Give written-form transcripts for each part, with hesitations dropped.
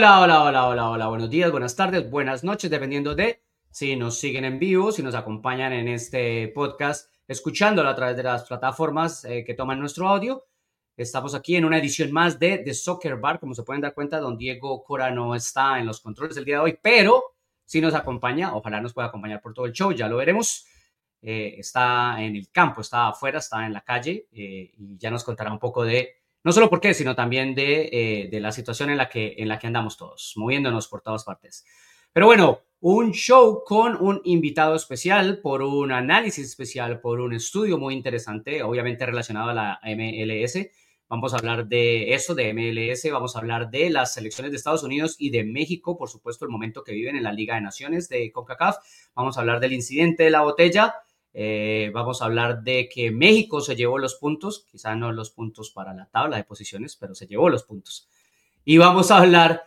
Hola, hola, hola, hola, hola. Buenos días, buenas tardes, buenas noches, dependiendo de si nos siguen en vivo, si nos acompañan en este podcast, escuchándolo a través de las plataformas que toman nuestro audio. Estamos aquí en una edición más de The Soccer Bar. Como se pueden dar cuenta, don Diego Cora no está en los controles el día de hoy, pero sí nos acompaña. Ojalá nos pueda acompañar por todo el show, ya lo veremos. Está en el campo, está afuera, está en la calle y ya nos contará un poco de no solo por qué, sino también de la situación en la que andamos todos, moviéndonos por todas partes. Pero bueno, un show con un invitado especial, por un análisis especial, por un estudio muy interesante, obviamente relacionado a la MLS. Vamos a hablar de eso, de MLS, vamos a hablar de las selecciones de Estados Unidos y de México, por supuesto, el momento que viven en la Liga de Naciones de CONCACAF. Vamos a hablar del incidente de la botella. Vamos a hablar de que México se llevó los puntos, quizá no los puntos para la tabla de posiciones, pero se llevó los puntos. Y vamos a hablar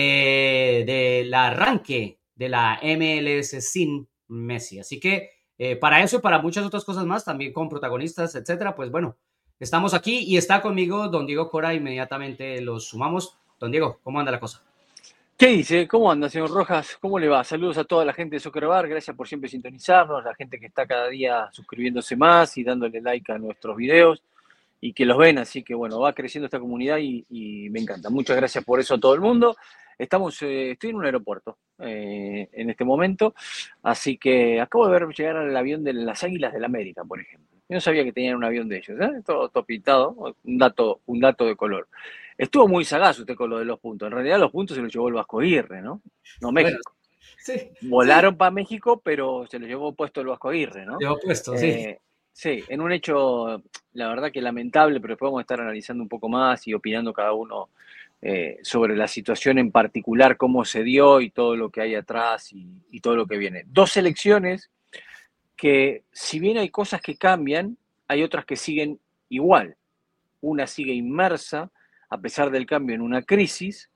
del arranque de la MLS sin Messi. Así que para eso y para muchas otras cosas más, también con protagonistas, etcétera, pues bueno, estamos aquí y está conmigo don Diego Cora. Inmediatamente los sumamos. Don Diego, ¿cómo anda la cosa? ¿Qué dice? ¿Cómo anda, señor Rojas? ¿Cómo le va? Saludos a toda la gente de Soccer Bar, gracias por siempre sintonizarnos, la gente que está cada día suscribiéndose más y dándole like a nuestros videos y que los ven, así que bueno, va creciendo esta comunidad y me encanta. Muchas gracias por eso a todo el mundo. Estoy en un aeropuerto en este momento, así que acabo de ver llegar el avión de las Águilas del América, por ejemplo. Yo no sabía que tenían un avión de ellos, ¿eh? Todo pintado, un dato de color. Estuvo muy sagaz usted con lo de los puntos. En realidad los puntos se los llevó el Vasco Aguirre, ¿no? No Bueno, México. sí, Volaron para México, pero se los llevó puesto el Vasco Aguirre, ¿no? llevo puesto, sí. Sí, en un hecho, la verdad que lamentable, pero después vamos a estar analizando un poco más y opinando cada uno sobre la situación en particular, cómo se dio y todo lo que hay atrás y todo lo que viene. Dos elecciones que, si bien hay cosas que cambian, hay otras que siguen igual. Una sigue inmersa, a pesar del cambio, en una crisis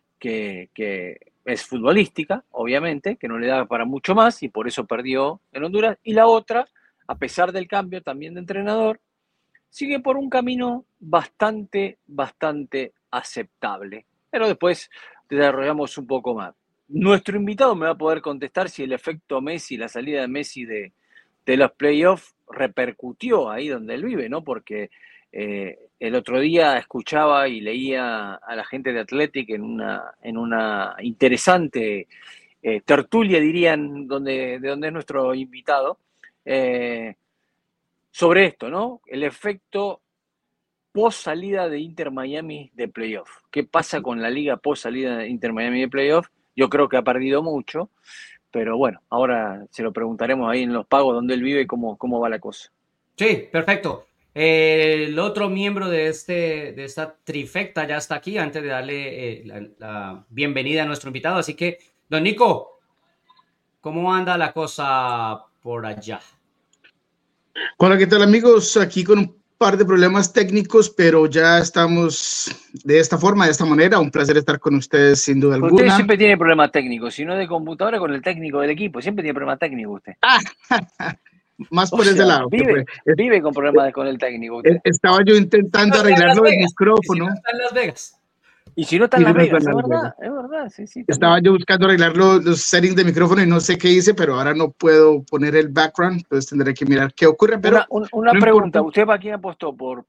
que es futbolística, obviamente, que no le da para mucho más y por eso perdió en Honduras. Y la otra, a pesar del cambio también de entrenador, sigue por un camino bastante aceptable. Pero después desarrollamos un poco más. Nuestro invitado me va a poder contestar si el efecto Messi, la salida de Messi de los playoffs repercutió ahí donde él vive, ¿no? Porque el otro día escuchaba y leía a la gente de Athletic en una interesante tertulia, dirían, de donde es nuestro invitado, sobre esto, ¿no? El efecto post salida de Inter Miami de playoff. ¿Qué pasa con la liga post salida de Inter Miami de playoff? Yo creo que ha perdido mucho, pero bueno, ahora se lo preguntaremos ahí en los pagos donde él vive y cómo va la cosa. Sí, perfecto. El otro miembro de esta trifecta ya está aquí antes de darle la bienvenida a nuestro invitado. Así que, don Nico, ¿cómo anda la cosa por allá? Hola, ¿qué tal amigos? Aquí con un par de problemas técnicos, pero ya estamos de esta forma, de esta manera. Un placer estar con ustedes sin duda Usted alguna. siempre tiene problemas técnicos, si no de computadora con el técnico del equipo, siempre tiene problemas técnicos usted. Ah, más O por ese sea, lado. vive con problemas con el técnico usted. Estaba yo No intentando está en Las arreglarlo del Vegas. ¿Y si no micrófono. está en Las Vegas? Y si no está en Y si Las no está Vegas, en Las Vegas. es verdad, sí, Estaba también. yo buscando arreglar los settings de micrófono y no sé qué hice, pero ahora no puedo poner el background, entonces tendré que mirar qué ocurre, pero Una no importa. pregunta, ¿usted para quién apostó? ¿Por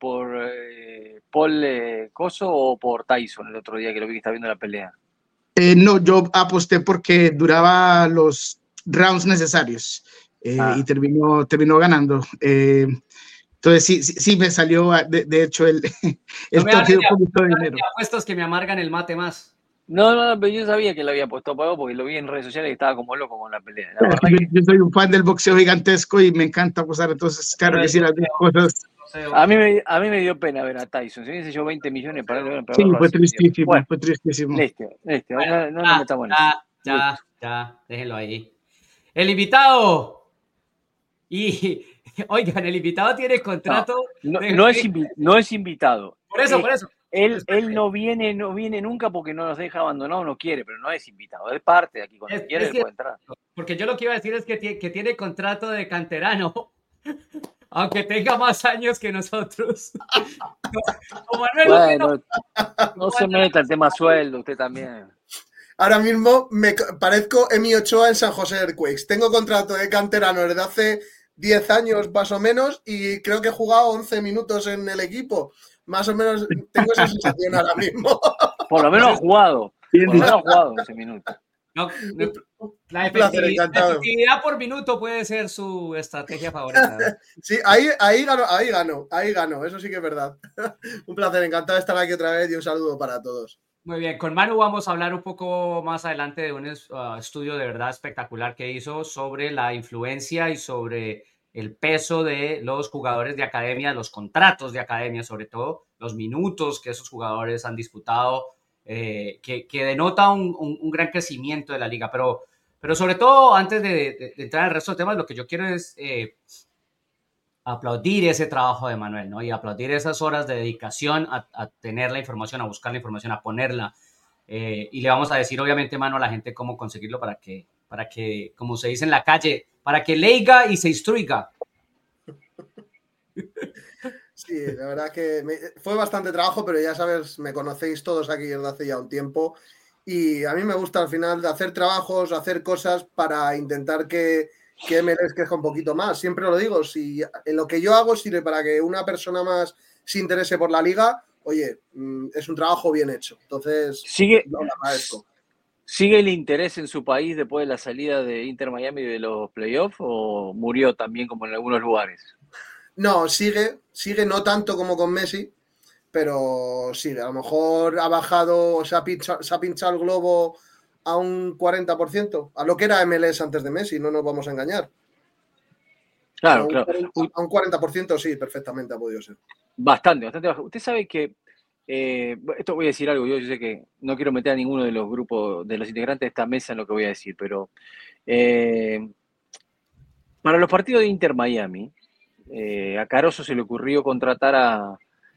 Paul Coso o por Tyson el otro día que lo vi que está viendo la pelea? No, yo aposté porque duraba los rounds necesarios y terminó ganando. Entonces sí me salió, de hecho, No el me hable toque de un de poquito de dinero. apuestas que me amargan el mate más. No, pero yo sabía que lo había puesto a pago porque lo vi en redes sociales y estaba como loco con la pelea. La Es que verdad que yo soy un fan del boxeo gigantesco y me encanta apostar, entonces claro que sí, las dos cosas. a mí me dio pena ver a Tyson. Si hubiese yo 20 millones para Sí, verlo fue así, me dio pena. tristísimo, Bueno, fue tristísimo. listo. Bueno, No nos metamos en eso. Listo. ya, déjenlo ahí. El invitado. Y, oigan, el invitado tiene No, contrato de... no es invitado. Por eso. Él no viene nunca porque no nos deja abandonados, no quiere, pero no es invitado. Es parte de aquí. Cuando quiere, Es él que, puede entrar. porque yo lo que iba a decir es que tiene contrato de canterano. aunque tenga más años que nosotros. Como Manuel, Bueno, no se meta el tema sueldo, usted también. Ahora mismo me parezco Emi Ochoa en San José Earthquakes. Tengo contrato de canterano desde hace 10 años más o menos y creo que he jugado 11 minutos en el equipo. Más o menos tengo esa sensación ahora mismo. Por lo menos ha jugado. Por lo menos ha jugado 11 minutos. No, la encantado. efectividad por minuto puede ser su estrategia favorita. Sí, ahí gano, eso sí que es verdad. Un placer, encantado de estar aquí otra vez y un saludo para todos. Muy bien, con Manu vamos a hablar un poco más adelante de un estudio de verdad espectacular que hizo sobre la influencia y sobre el peso de los jugadores de academia, los contratos de academia, sobre todo los minutos que esos jugadores han disputado, que denota un gran crecimiento de la liga. Pero sobre todo, antes de entrar al resto de temas, lo que yo quiero es aplaudir ese trabajo de Manuel, ¿no? Y aplaudir esas horas de dedicación a tener la información, a buscar la información, a ponerla. Y le vamos a decir, obviamente, Manu, a la gente cómo conseguirlo para que, como se dice en la calle, para que leiga y se instruiga. Sí, la verdad que fue bastante trabajo, pero ya sabes, me conocéis todos aquí desde hace ya un tiempo y a mí me gusta al final de hacer trabajos, hacer cosas para intentar que MLS crezca un poquito más. Siempre lo digo, si en lo que yo hago sirve para que una persona más se interese por la liga, oye, es un trabajo bien hecho. Entonces, lo agradezco. ¿Sigue el interés en su país después de la salida de Inter Miami de los playoffs o murió también como en algunos lugares? No, sigue no tanto como con Messi, pero sí, a lo mejor ha bajado, se ha pinchado el globo a un 40%, a lo que era MLS antes de Messi, no nos vamos a engañar. Claro, claro. A un 40% sí, perfectamente ha podido ser. Bastante bajo. Usted sabe que, esto voy a decir algo, yo sé que no quiero meter a ninguno de los grupos, de los integrantes de esta mesa en lo que voy a decir, pero para los partidos de Inter Miami, a Caroso se le ocurrió contratar a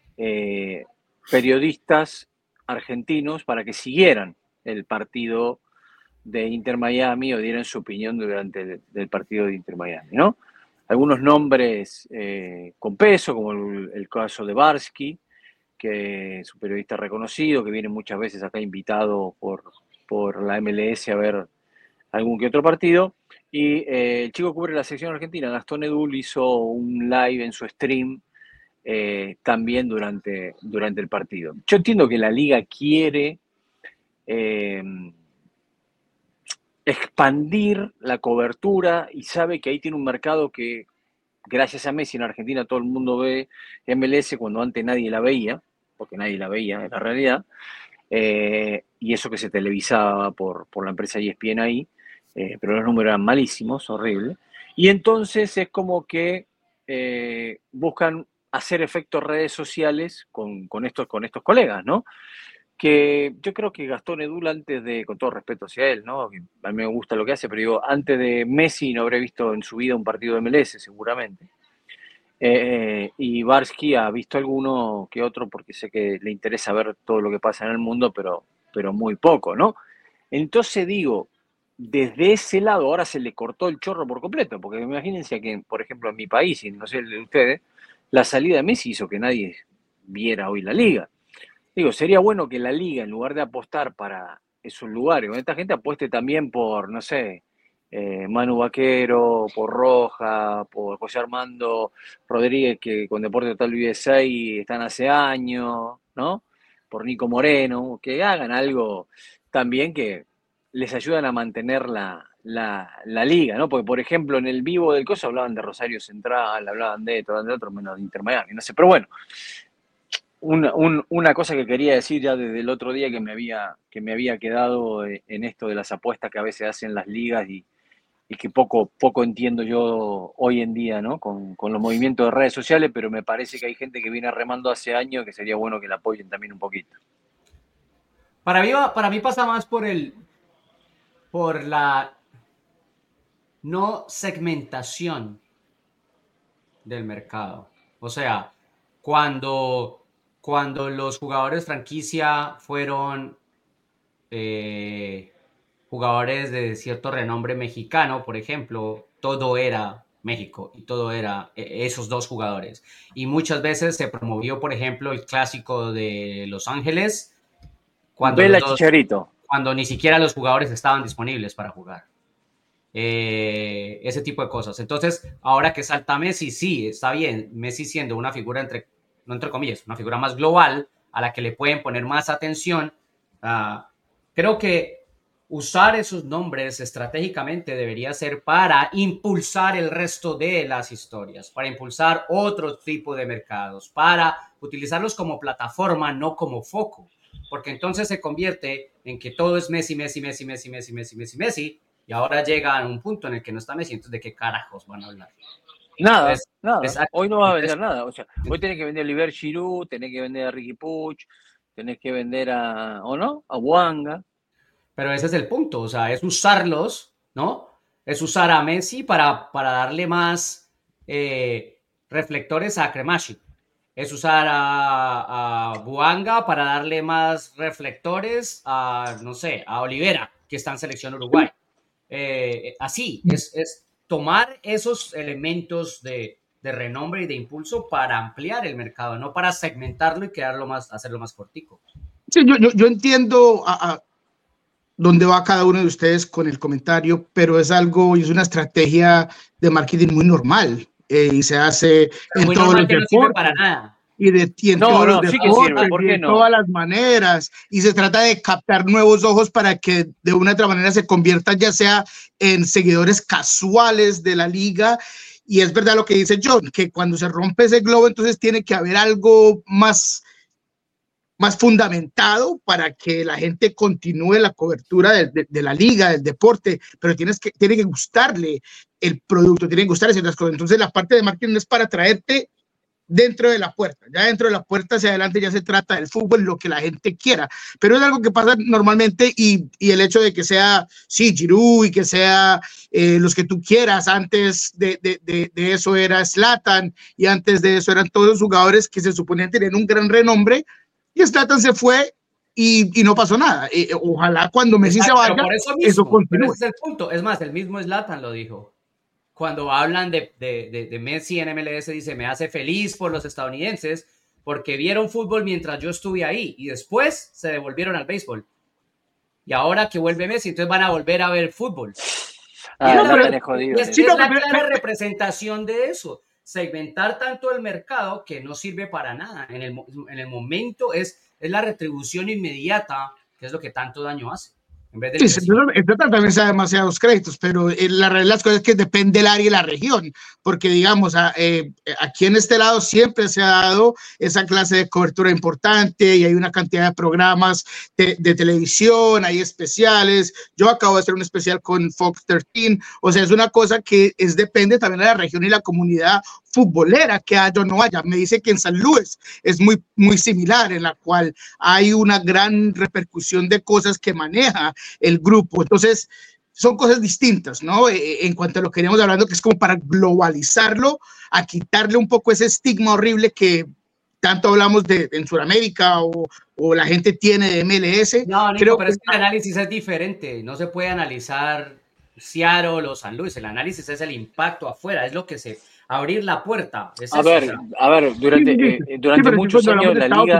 periodistas argentinos para que siguieran el partido de Inter Miami o dieran su opinión durante el partido de Inter Miami, ¿no? Algunos nombres con peso, como el caso de Barsky, que es un periodista reconocido, que viene muchas veces acá invitado por la MLS a ver algún que otro partido. Y el chico que cubre la sección argentina, Gastón Edul, hizo un live en su stream también durante el partido. Yo entiendo que la liga quiere expandir la cobertura y sabe que ahí tiene un mercado que, gracias a Messi en Argentina, todo el mundo ve MLS cuando antes nadie la veía, porque nadie la veía en la realidad, y eso que se televisaba por la empresa ESPN ahí, pero los números eran malísimos, horribles, y entonces es como que buscan hacer efectos redes sociales con estos colegas, ¿no? Que yo creo que Gastón Edul antes de, con todo respeto hacia él, ¿no? Que a mí me gusta lo que hace, pero digo, antes de Messi no habré visto en su vida un partido de MLS, seguramente. Y Barsky ha visto alguno que otro porque sé que le interesa ver todo lo que pasa en el mundo, pero muy poco, ¿no? Entonces digo, desde ese lado ahora se le cortó el chorro por completo, porque imagínense que, por ejemplo, en mi país, y no sé el de ustedes, la salida de Messi hizo que nadie viera hoy la liga. Digo, sería bueno que la liga, en lugar de apostar para esos lugares, esta gente apueste también por, no sé, Manu Vaquero, por Roja, por José Armando Rodríguez, que con Deporte Total USA están hace años, ¿no? Por Nico Moreno, que hagan algo también que les ayudan a mantener la liga, ¿no? Porque, por ejemplo, en el vivo del coso hablaban de Rosario Central, hablaban de otro, menos de Inter Miami, no sé, pero bueno. Una cosa que quería decir ya desde el otro día que me había quedado en esto de las apuestas que a veces hacen las ligas y que poco entiendo yo hoy en día, ¿no? Con los movimientos de redes sociales, pero me parece que hay gente que viene remando hace años que sería bueno que la apoyen también un poquito. Para mí pasa más por la no segmentación del mercado. O sea, cuando los jugadores franquicia fueron jugadores de cierto renombre mexicano, por ejemplo, todo era México y todo era esos dos jugadores. Y muchas veces se promovió, por ejemplo, el clásico de Los Ángeles Vela Chicharito. Cuando ni siquiera los jugadores estaban disponibles para jugar. Ese tipo de cosas. Entonces, ahora que salta Messi, sí, está bien. Messi siendo una figura, no entre comillas, una figura más global a la que le pueden poner más atención. Creo que usar esos nombres estratégicamente debería ser para impulsar el resto de las historias, para impulsar otro tipo de mercados, para utilizarlos como plataforma, no como foco. Porque entonces se convierte en que todo es Messi, Messi, Messi, Messi, Messi, Messi, Messi, Messi, y ahora llega a un punto en el que no está Messi, entonces ¿de qué carajos van a hablar? Nada, Entonces, nada. Hoy no va a vender nada. O sea, hoy tenés que vender a Oliver Giroud, tenés que vender a Riqui Puig, tenés que vender a, ¿o no? A Wanga. Pero ese es el punto, o sea, es usarlos, ¿no? Es usar a Messi para darle más reflectores a Cremaschi. Es usar a Buanga para darle más reflectores a, no sé, a Olivera, que está en selección Uruguay. Así, es tomar esos elementos de renombre y de impulso para ampliar el mercado, no para segmentarlo y hacerlo más cortico. Sí, yo entiendo dónde va cada uno de ustedes con el comentario, pero es una estrategia de marketing muy normal y se hace en todos los deportes. No sirve para nada. Y en todos los deportes, sí sirve. ¿Por qué de todas las maneras, y se trata de captar nuevos ojos para que de una u otra manera se conviertan ya sea en seguidores casuales de la liga. Y es verdad lo que dice John, que cuando se rompe ese globo, entonces tiene que haber algo más fundamentado para que la gente continúe la cobertura de la liga, del deporte, pero tiene que gustarle el producto, tiene que gustarle ciertas cosas. Entonces la parte de marketing es para traerte dentro de la puerta, ya dentro de la puerta hacia adelante ya se trata del fútbol, lo que la gente quiera, pero es algo que pasa normalmente y el hecho de que sea, sí, Giroud y que sea los que tú quieras, antes de eso era Zlatan y antes de eso eran todos los jugadores que se suponían tener un gran renombre y Zlatan se fue y no pasó nada. Ojalá cuando Messi se vaya, por eso mismo, eso continúe. Pero ese es el punto. Es más, el mismo Zlatan lo dijo. Cuando hablan de Messi en MLS, dice, me hace feliz por los estadounidenses porque vieron fútbol mientras yo estuve ahí y después se devolvieron al béisbol. Y ahora que vuelve Messi, entonces van a volver a ver fútbol. Es la clara representación de eso. Segmentar tanto el mercado que no sirve para nada. En el momento es la retribución inmediata, que es lo que tanto daño hace. En vez del esto también se da demasiados créditos, pero la realidad de las cosas es que depende del área y la región, porque digamos, aquí en este lado siempre se ha dado esa clase de cobertura importante y hay una cantidad de programas de televisión, hay especiales. Yo acabo de hacer un especial con Fox 13, o sea, es una cosa que depende también de la región y la comunidad futbolera que haya o no haya. Me dice que en San Luis es muy, muy similar, en la cual hay una gran repercusión de cosas que maneja el grupo. Entonces, son cosas distintas, ¿no? En cuanto a lo que veníamos hablando, que es como para globalizarlo, a quitarle un poco ese estigma horrible que tanto hablamos en Sudamérica o la gente tiene de MLS. No, Nico, creo pero es que el análisis es diferente. No se puede analizar Seattle o San Luis. El análisis es el impacto afuera, es lo que abrir la puerta. A ver, durante muchos años la liga...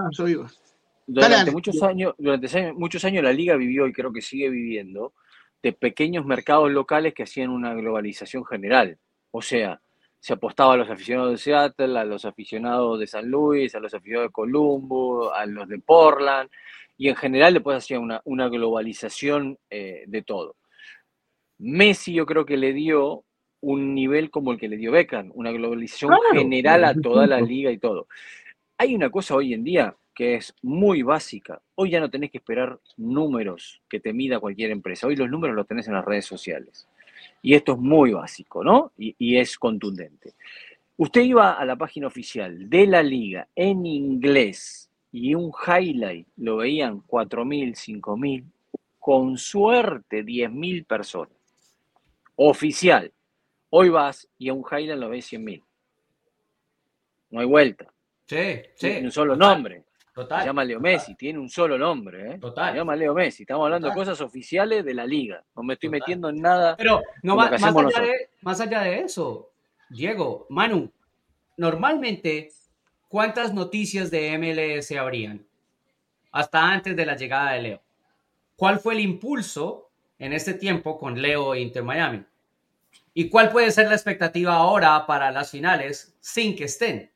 Durante muchos años la liga vivió y creo que sigue viviendo de pequeños mercados locales que hacían una globalización general. O sea, se apostaba a los aficionados de Seattle, a los aficionados de San Luis, a los aficionados de Colombo, a los de Portland, y en general después hacía una globalización de todo. Messi yo creo que le dio un nivel como el que le dio Beckham, una globalización general a toda la liga y todo. Hay una cosa hoy en día que es muy básica. Hoy ya no tenés que esperar números que te mida cualquier empresa. Hoy los números los tenés en las redes sociales. Y esto es muy básico, ¿no? Y es contundente. Usted iba a la página oficial de la liga en inglés y un highlight lo veían 4.000, 5.000, con suerte 10.000 personas. Oficial. Hoy vas y a un highlight lo ves 100.000. No hay vuelta. Sí. Un solo nombre. Total. Se llama Leo Messi, tiene un solo nombre, ¿eh? Total. Se llama Leo Messi. Estamos hablando de cosas oficiales de la liga. No me estoy metiendo en nada. Pero no, de lo que hacemos nosotros. Más allá de eso, Diego, Manu, normalmente, ¿cuántas noticias de MLS habrían hasta antes de la llegada de Leo? ¿Cuál fue el impulso en este tiempo con Leo e Inter Miami? ¿Y cuál puede ser la expectativa ahora para las finales sin que estén?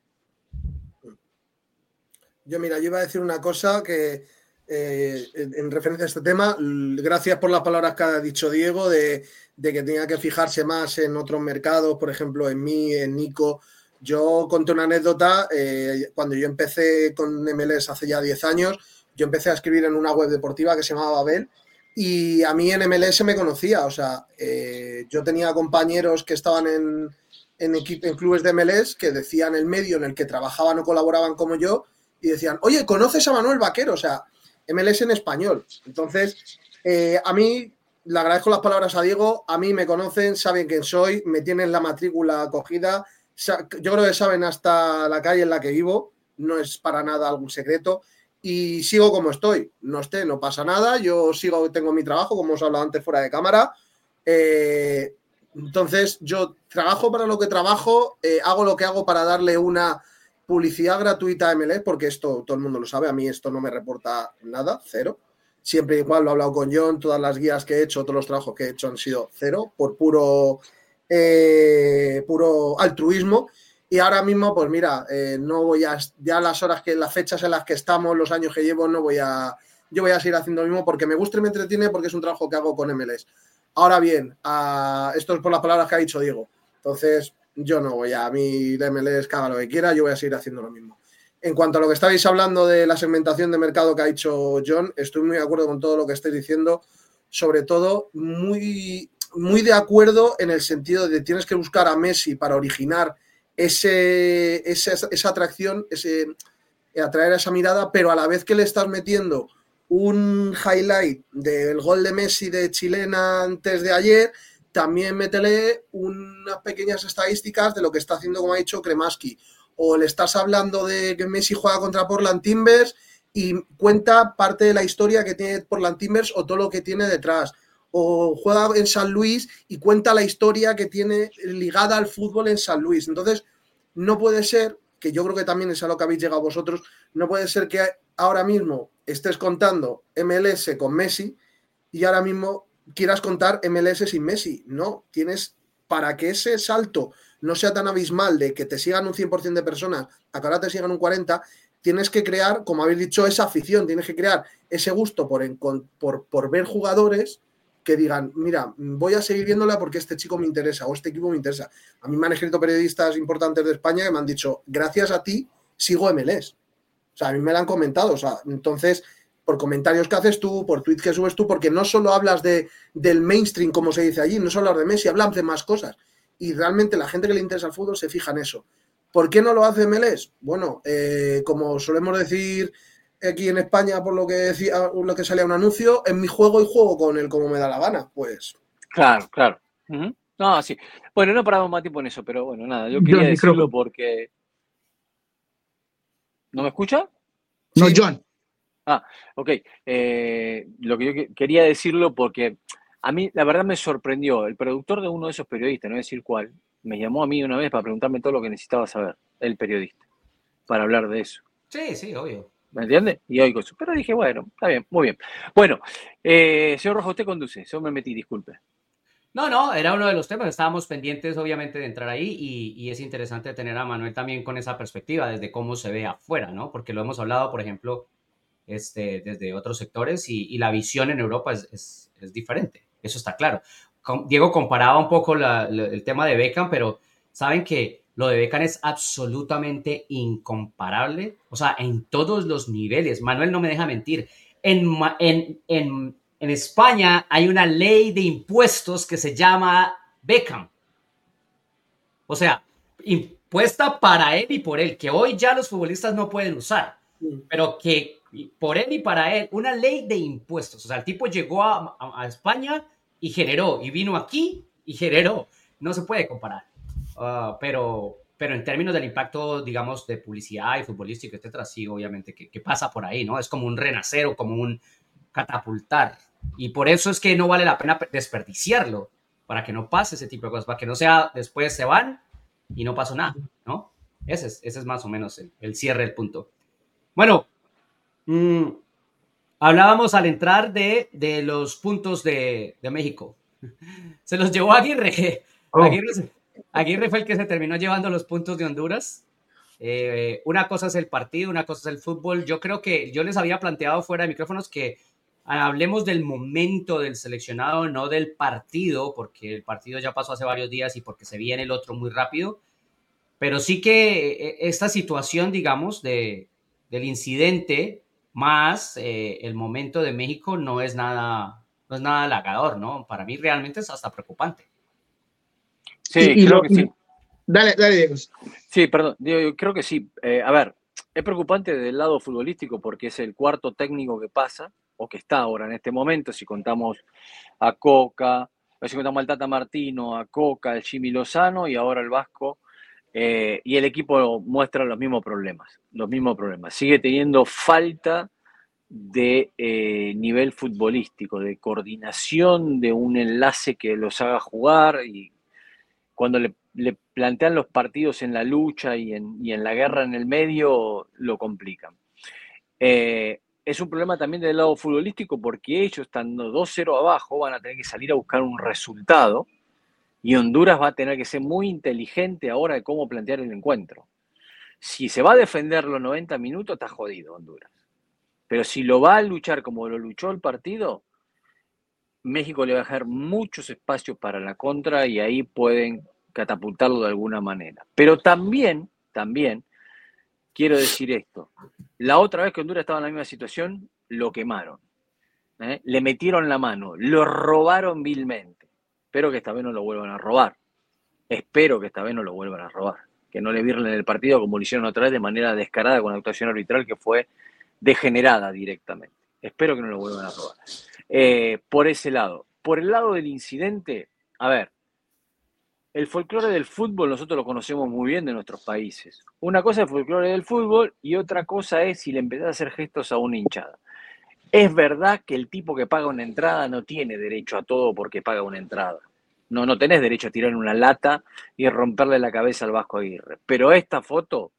Yo iba a decir una cosa que en referencia a este tema, gracias por las palabras que ha dicho Diego de que tenía que fijarse más en otros mercados, por ejemplo, en mí, en Nico. Yo conté una anécdota, cuando yo empecé con MLS hace ya 10 años, yo empecé a escribir en una web deportiva que se llamaba Babel y a mí en MLS me conocía, o sea, yo tenía compañeros que estaban en clubes de MLS que decían el medio en el que trabajaban o colaboraban como yo y decían, oye, ¿conoces a Manuel Vaquero? O sea, MLS en español. Entonces, a mí le agradezco las palabras a Diego, a mí me conocen, saben quién soy, me tienen la matrícula acogida, yo creo que saben hasta la calle en la que vivo, no es para nada algún secreto, y sigo como estoy, no pasa nada, yo tengo mi trabajo, como os he hablado antes fuera de cámara, entonces yo trabajo para lo que trabajo, hago lo que hago para darle una publicidad gratuita a MLS, porque esto todo el mundo lo sabe, a mí esto no me reporta nada, cero. Siempre igual lo he hablado con John, todas las guías que he hecho, todos los trabajos que he hecho han sido cero, por puro altruismo. Y ahora mismo, pues mira, no voy a, ya las fechas en las que estamos, los años que llevo, yo voy a seguir haciendo lo mismo porque me gusta y me entretiene, porque es un trabajo que hago con MLS. Ahora bien, esto es por las palabras que ha dicho Diego. Entonces, yo no voy a mí de MLS que haga lo que quiera, yo voy a seguir haciendo lo mismo. En cuanto a lo que estabais hablando de la segmentación de mercado que ha dicho John, estoy muy de acuerdo con todo lo que estáis diciendo, sobre todo muy, muy de acuerdo en el sentido de que tienes que buscar a Messi para originar esa atracción, atraer a esa mirada, pero a la vez que le estás metiendo un highlight del gol de Messi de chilena antes de ayer, también métele unas pequeñas estadísticas de lo que está haciendo, como ha dicho Kremaski. O le estás hablando de que Messi juega contra Portland Timbers y cuenta parte de la historia que tiene Portland Timbers o todo lo que tiene detrás. O juega en San Luis y cuenta la historia que tiene ligada al fútbol en San Luis. Entonces, no puede ser, que yo creo que también es a lo que habéis llegado vosotros, no puede ser que ahora mismo estés contando MLS con Messi y ahora mismo quieras contar MLS sin Messi. No, tienes, para que ese salto no sea tan abismal de que te sigan un 100% de personas, a que ahora te sigan un 40%, tienes que crear, como habéis dicho, esa afición, tienes que crear ese gusto por ver jugadores que digan, mira, voy a seguir viéndola porque este chico me interesa o este equipo me interesa. A mí me han escrito periodistas importantes de España que me han dicho, gracias a ti sigo MLS. O sea, a mí me lo han comentado. O sea, entonces, por comentarios que haces tú, por tweets que subes tú, porque no solo hablas del mainstream, como se dice allí, no solo hablas de Messi, hablas de más cosas. Y realmente la gente que le interesa el fútbol se fija en eso. ¿Por qué no lo hace MLS? Bueno, como solemos decir aquí en España, por lo que decía, lo que salía un anuncio, en mi juego y juego con él como me da la gana, pues. Claro. Uh-huh. No, sí. Bueno, no paramos más tiempo en eso, pero bueno, nada, yo quería decirlo porque... ¿No me escucha? No, Sí. John. Ok. Lo que yo quería decirlo porque a mí, la verdad, me sorprendió. El productor de uno de esos periodistas, no voy a decir cuál, me llamó a mí una vez para preguntarme todo lo que necesitaba saber, el periodista, para hablar de eso. Sí, obvio. ¿Me entiendes? Y oigo eso. Pero dije, bueno, está bien, muy bien. Bueno, señor Rojo, usted conduce. Yo me metí, disculpe. No, era uno de los temas. Estábamos pendientes, obviamente, de entrar ahí y es interesante tener a Manuel también con esa perspectiva desde cómo se ve afuera, ¿no? Porque lo hemos hablado, por ejemplo, desde otros sectores y la visión en Europa es diferente. Eso está claro. Diego comparaba un poco el tema de Beckham, pero saben que lo de Beckham es absolutamente incomparable. O sea, en todos los niveles. Manuel no me deja mentir. En España hay una ley de impuestos que se llama Beckham. O sea, impuesta para él y por él, que hoy ya los futbolistas no pueden usar, pero que por él y para él, una ley de impuestos. O sea, el tipo llegó a España y generó, y vino aquí y generó. No se puede comparar. Pero pero en términos del impacto, digamos, de publicidad y futbolístico, etcétera, sí, obviamente, que pasa por ahí, ¿no? Es como un renacer o como un catapultar. Y por eso es que no vale la pena desperdiciarlo, para que no pase ese tipo de cosas, para que no sea después se van y no pasó nada, ¿no? Ese es más o menos el cierre del punto. Bueno, hablábamos al entrar de los puntos de México. Se los llevó Aguirre. Aguirre fue el que se terminó llevando los puntos de Honduras. Una cosa es el partido, una cosa es el fútbol. Yo creo que yo les había planteado fuera de micrófonos que hablemos del momento del seleccionado, no del partido, porque el partido ya pasó hace varios días y porque se viene el otro muy rápido. Pero sí que esta situación, digamos, del incidente más el momento de México no es nada halagador, ¿no? Para mí realmente es hasta preocupante. Sí, creo que sí. Dale, Diego. Sí, perdón, yo creo que sí. A ver, es preocupante del lado futbolístico porque es el cuarto técnico que pasa, o que está ahora en este momento, si contamos a Coca, si contamos al Tata Martino, a Coca, al Jimmy Lozano y ahora el Vasco, y el equipo muestra los mismos problemas. Sigue teniendo falta de nivel futbolístico, de coordinación, de un enlace que los haga jugar, y cuando le plantean los partidos en la lucha y en la guerra en el medio, lo complican. Es un problema también del lado futbolístico porque ellos, estando 2-0 abajo, van a tener que salir a buscar un resultado y Honduras va a tener que ser muy inteligente ahora de cómo plantear el encuentro. Si se va a defender los 90 minutos, está jodido Honduras. Pero si lo va a luchar como lo luchó el partido, México le va a dejar muchos espacios para la contra y ahí pueden catapultarlo de alguna manera. Pero también, quiero decir esto. La otra vez que Honduras estaba en la misma situación, lo quemaron. Le metieron la mano, lo robaron vilmente. Espero que esta vez no lo vuelvan a robar. Que no le virlen el partido como lo hicieron otra vez de manera descarada con la actuación arbitral que fue degenerada directamente. Espero que no lo vuelvan a robar. Por ese lado. Por el lado del incidente, a ver, el folclore del fútbol nosotros lo conocemos muy bien de nuestros países. Una cosa es el folclore del fútbol y otra cosa es si le empezás a hacer gestos a una hinchada. Es verdad que el tipo que paga una entrada no tiene derecho a todo porque paga una entrada. No tenés derecho a tirar una lata y romperle la cabeza al Vasco Aguirre. Pero esta foto,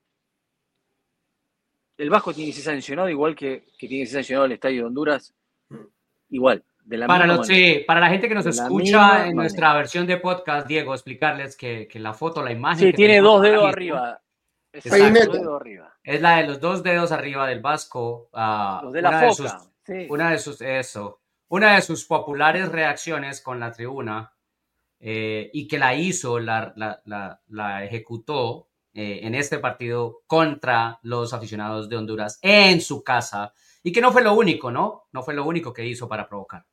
el Vasco tiene que ser sancionado igual que tiene que ser sancionado el Estadio de Honduras. Igual. Para la gente que nos escucha en nuestra versión de podcast, Diego, explicarles que la foto, la imagen... Sí, tiene dos dedos arriba. Es la de los dos dedos arriba del Vasco. Los de la foca. Una de sus populares reacciones con la tribuna y que la hizo, la ejecutó en este partido contra los aficionados de Honduras en su casa. Y que no fue lo único, ¿no? No fue lo único que hizo para provocar.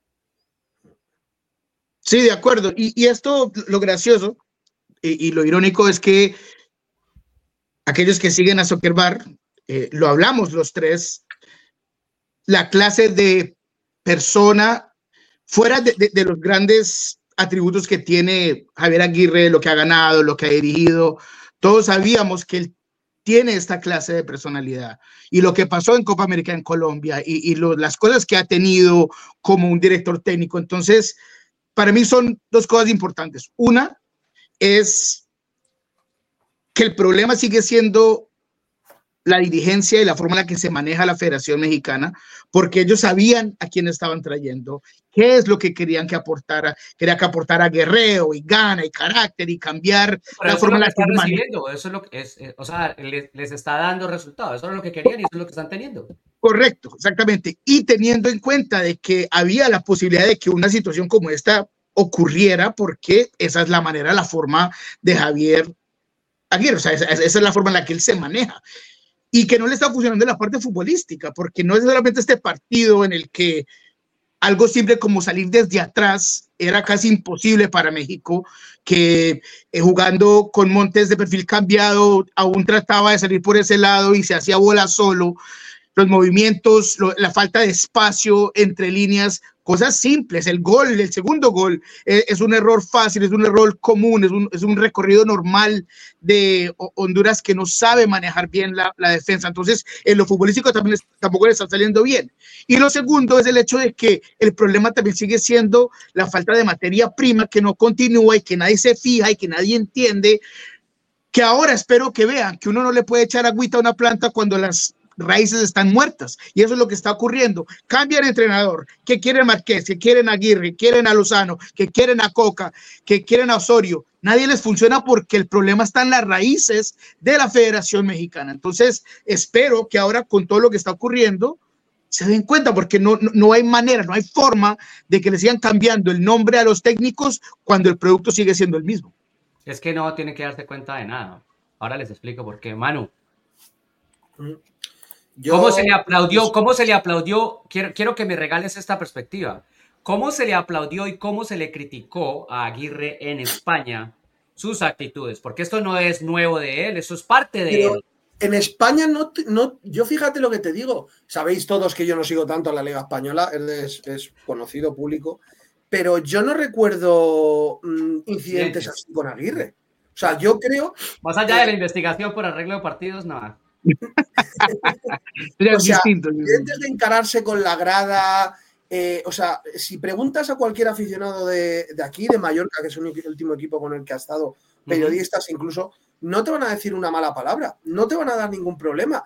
Sí, de acuerdo. Y esto, lo gracioso y lo irónico es que aquellos que siguen a Zuckerberg, lo hablamos los tres, la clase de persona, fuera de los grandes atributos que tiene Javier Aguirre, lo que ha ganado, lo que ha dirigido, todos sabíamos que él tiene esta clase de personalidad y lo que pasó en Copa América en Colombia y las cosas que ha tenido como un director técnico. Entonces, para mí son dos cosas importantes. Una es que el problema sigue siendo la dirigencia y la forma en la que se maneja la Federación Mexicana, porque ellos sabían a quién estaban trayendo, qué es lo que querían que aportara. Quería que aportara guerrero y gana y carácter y cambiar la forma en la que recibiendo. Eso es lo que es, o sea, les está dando resultados. Eso es lo que querían y eso es lo que están teniendo. Correcto, exactamente. Y teniendo en cuenta de que había la posibilidad de que una situación como esta ocurriera, porque esa es la manera, la forma de Javier Aguirre, o sea, esa es la forma en la que él se maneja. Y que no le está funcionando en la parte futbolística, porque no es solamente este partido en el que algo simple como salir desde atrás era casi imposible para México, que jugando con Montes de perfil cambiado, aún trataba de salir por ese lado y se hacía bola solo. los movimientos, la falta de espacio entre líneas, cosas simples. El gol, el segundo gol, es un error fácil, es un error común, es un recorrido normal de Honduras que no sabe manejar bien la defensa. Entonces, en lo futbolístico tampoco le está saliendo bien. Y lo segundo es el hecho de que el problema también sigue siendo la falta de materia prima que no continúa y que nadie se fija y que nadie entiende, que ahora espero que vean que uno no le puede echar agüita a una planta cuando las raíces están muertas, y eso es lo que está ocurriendo. Cambian entrenador, que quieren Marqués, que quieren a Aguirre, quieren a Lozano, que quieren a Coca, que quieren a Osorio. Nadie les funciona porque el problema está en las raíces de la Federación Mexicana. Entonces, espero que ahora con todo lo que está ocurriendo se den cuenta, porque no hay manera, no hay forma de que le sigan cambiando el nombre a los técnicos cuando el producto sigue siendo el mismo. Es que no tienen que darse cuenta de nada. Ahora les explico por qué. Manu, ¿cómo se le aplaudió? ¿Cómo se le aplaudió? Quiero que me regales esta perspectiva. ¿Cómo se le aplaudió y cómo se le criticó a Aguirre en España sus actitudes? Porque esto no es nuevo de él, eso es parte de él. En España no, yo fíjate lo que te digo. Sabéis todos que yo no sigo tanto a la Liga Española, es conocido público, pero yo no recuerdo incidentes así con Aguirre. O sea, yo creo... Más allá de la investigación por arreglo de partidos, nada. O sea, antes de encararse con la grada, o sea, si preguntas a cualquier aficionado de aquí, de Mallorca, que es el último equipo con el que ha estado, periodistas incluso, no te van a decir una mala palabra, no te van a dar ningún problema.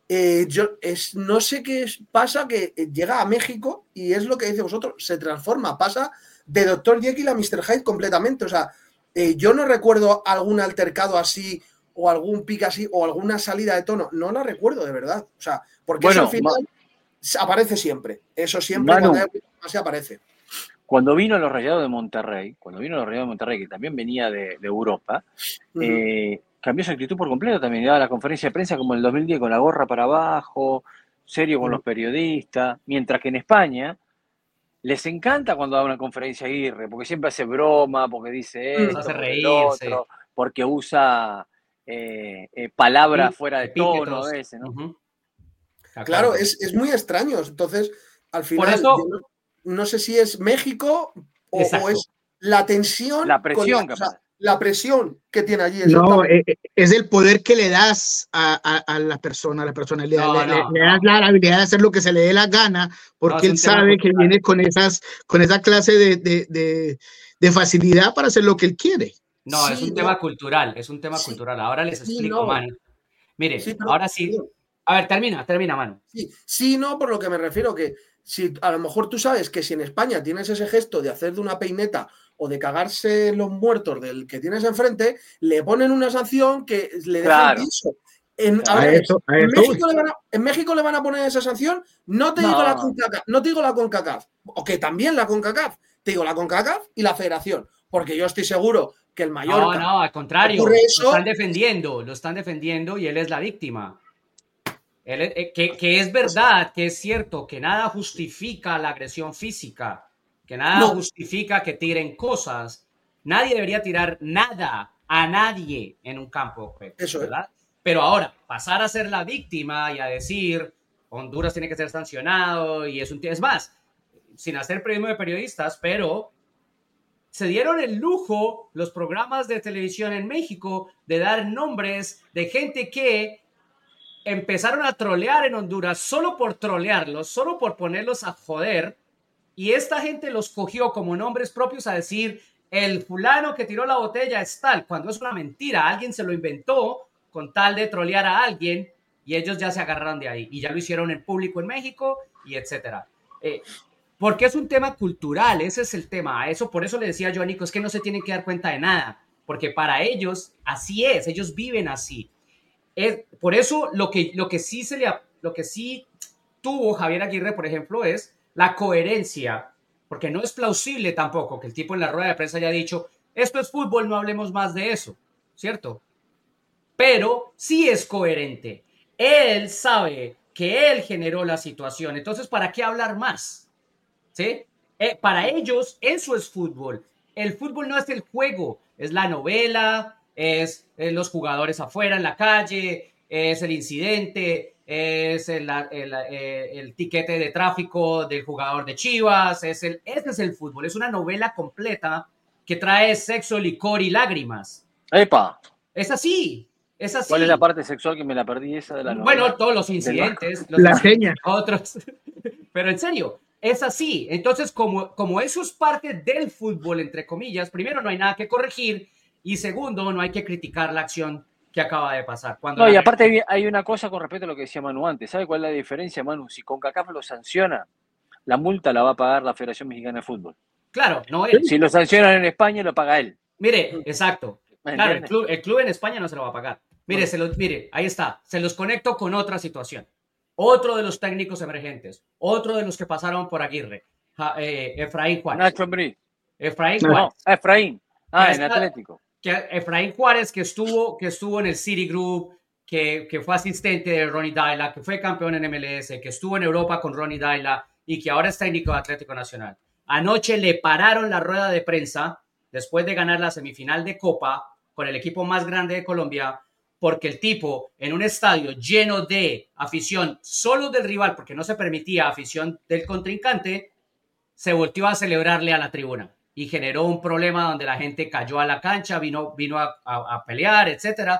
No sé qué pasa, que llega a México y es lo que dice vosotros, se transforma, pasa de Dr. Jekyll a Mr. Hyde completamente. O sea, yo no recuerdo algún altercado así o algún pique así o alguna salida de tono, no la recuerdo de verdad. O sea, porque eso al final aparece siempre. Eso siempre, Manu, cuando hay se aparece. Cuando vino los Rayados de Monterrey, que también venía de Europa, cambió su actitud por completo también. Daba la conferencia de prensa como en el 2010, con la gorra para abajo, serio con los periodistas, mientras que en España les encanta cuando da una conferencia Aguirre, porque siempre hace broma, porque dice esto, hace reír, otro, porque usa palabras fuera de tono a veces, ¿no? Claro, es muy extraño. Entonces, al final, eso, no sé si es México o es la tensión, la presión, la presión que tiene allí. No, es el poder que le das a la persona. Le das la habilidad de hacer lo que se le dé la gana, porque él sabe que viene con esa clase de facilidad para hacer lo que él quiere. No, sí, es un tema cultural, cultural. Ahora les explico, Manu. Mire, ahora sí. A ver, termina, Manu. Sí, no, por lo que me refiero, que si a lo mejor tú sabes que si en España tienes ese gesto de hacer de una peineta o de cagarse los muertos del que tienes enfrente, le ponen una sanción que le deja el piso. En México le van a poner esa sanción. No te digo la CONCACAF, o que también la CONCACAF, te digo la CONCACAF y la Federación, porque yo estoy seguro que el Mallorca... No, al contrario, lo están defendiendo y él es la víctima. Que es verdad, que es cierto, que nada justifica la agresión física, que nada justifica que tiren cosas. Nadie debería tirar nada a nadie en un campo, eso ¿verdad? Pero ahora, pasar a ser la víctima y a decir Honduras tiene que ser sancionado y es más, sin hacer periodismo de periodistas, pero se dieron el lujo los programas de televisión en México de dar nombres de gente que empezaron a trolear en Honduras solo por trolearlos, solo por ponerlos a joder, y esta gente los cogió como nombres propios a decir el fulano que tiró la botella es tal, cuando es una mentira, alguien se lo inventó con tal de trolear a alguien y ellos ya se agarraron de ahí y ya lo hicieron en público en México y etcétera. Porque es un tema cultural, ese es el tema. Por eso le decía yo a Nico, es que no se tienen que dar cuenta de nada, porque para ellos así es, ellos viven así. Por eso lo que sí tuvo Javier Aguirre, por ejemplo, es la coherencia, porque no es plausible tampoco que el tipo en la rueda de prensa haya dicho, esto es fútbol, no hablemos más de eso, ¿cierto? Pero sí es coherente. Él sabe que él generó la situación, entonces ¿para qué hablar más? ¿Sí? Para ellos eso es fútbol. El fútbol no es el juego, es la novela, es los jugadores afuera en la calle, es el incidente, es el tiquete de tráfico del jugador de Chivas, este es el fútbol, es una novela completa que trae sexo, licor y lágrimas. ¡Epa! Es así, es así. ¿Cuál es la parte sexual que me la perdí esa de la novela? Bueno, todos los incidentes, la seña. otros, pero en serio, es así. Entonces, como eso es parte del fútbol, entre comillas, primero no hay nada que corregir y segundo, no hay que criticar la acción que acaba de pasar. No, y aparte hay una cosa con respecto a lo que decía Manu antes. ¿Sabe cuál es la diferencia, Manu? Si CONCACAF lo sanciona, la multa la va a pagar la Federación Mexicana de Fútbol. Claro, no él. Si lo sancionan en España, lo paga él. Mire, exacto. Claro, el club en España no se lo va a pagar. Mire, mire, ahí está. Se los conecto con otra situación. Otro de los técnicos emergentes. Otro de los que pasaron por Aguirre. Efraín Juárez. Nacho Ambriz. Efraín Juárez. No, Efraín. En Atlético. Efraín Juárez, que estuvo en el Citigroup, que fue asistente de Ronny Deila, que fue campeón en MLS, que estuvo en Europa con Ronny Deila y que ahora es técnico de Atlético Nacional. Anoche le pararon la rueda de prensa después de ganar la semifinal de Copa con el equipo más grande de Colombia, porque el tipo en un estadio lleno de afición solo del rival, porque no se permitía afición del contrincante, se volteó a celebrarle a la tribuna y generó un problema donde la gente cayó a la cancha, vino a pelear, etcétera.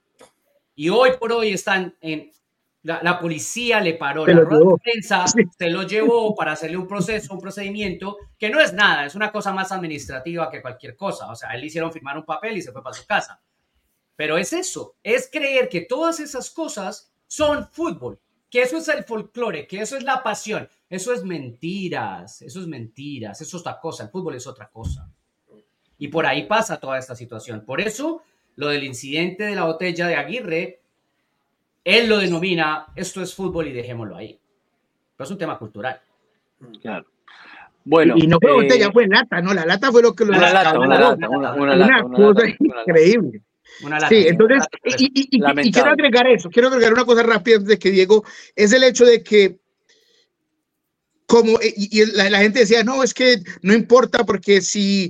Y hoy por hoy están en... La policía le paró la rueda de prensa, se lo llevó para hacerle un procedimiento que no es nada, es una cosa más administrativa que cualquier cosa. O sea, él le hicieron firmar un papel y se fue para su casa. Pero es eso, es creer que todas esas cosas son fútbol, que eso es el folclore, que eso es la pasión. Eso es mentiras, eso es otra cosa, el fútbol es otra cosa. Y por ahí pasa toda esta situación. Por eso, lo del incidente de la botella de Aguirre, él lo denomina, esto es fútbol y dejémoslo ahí. Pero es un tema cultural. Claro. Bueno, y no fue botella, fue lata, ¿no? La lata fue lo que lo... Una lata cosa increíble. Sí, entonces, y quiero agregar una cosa rápida antes de que Diego, es el hecho de que como la gente decía, no, es que no importa porque si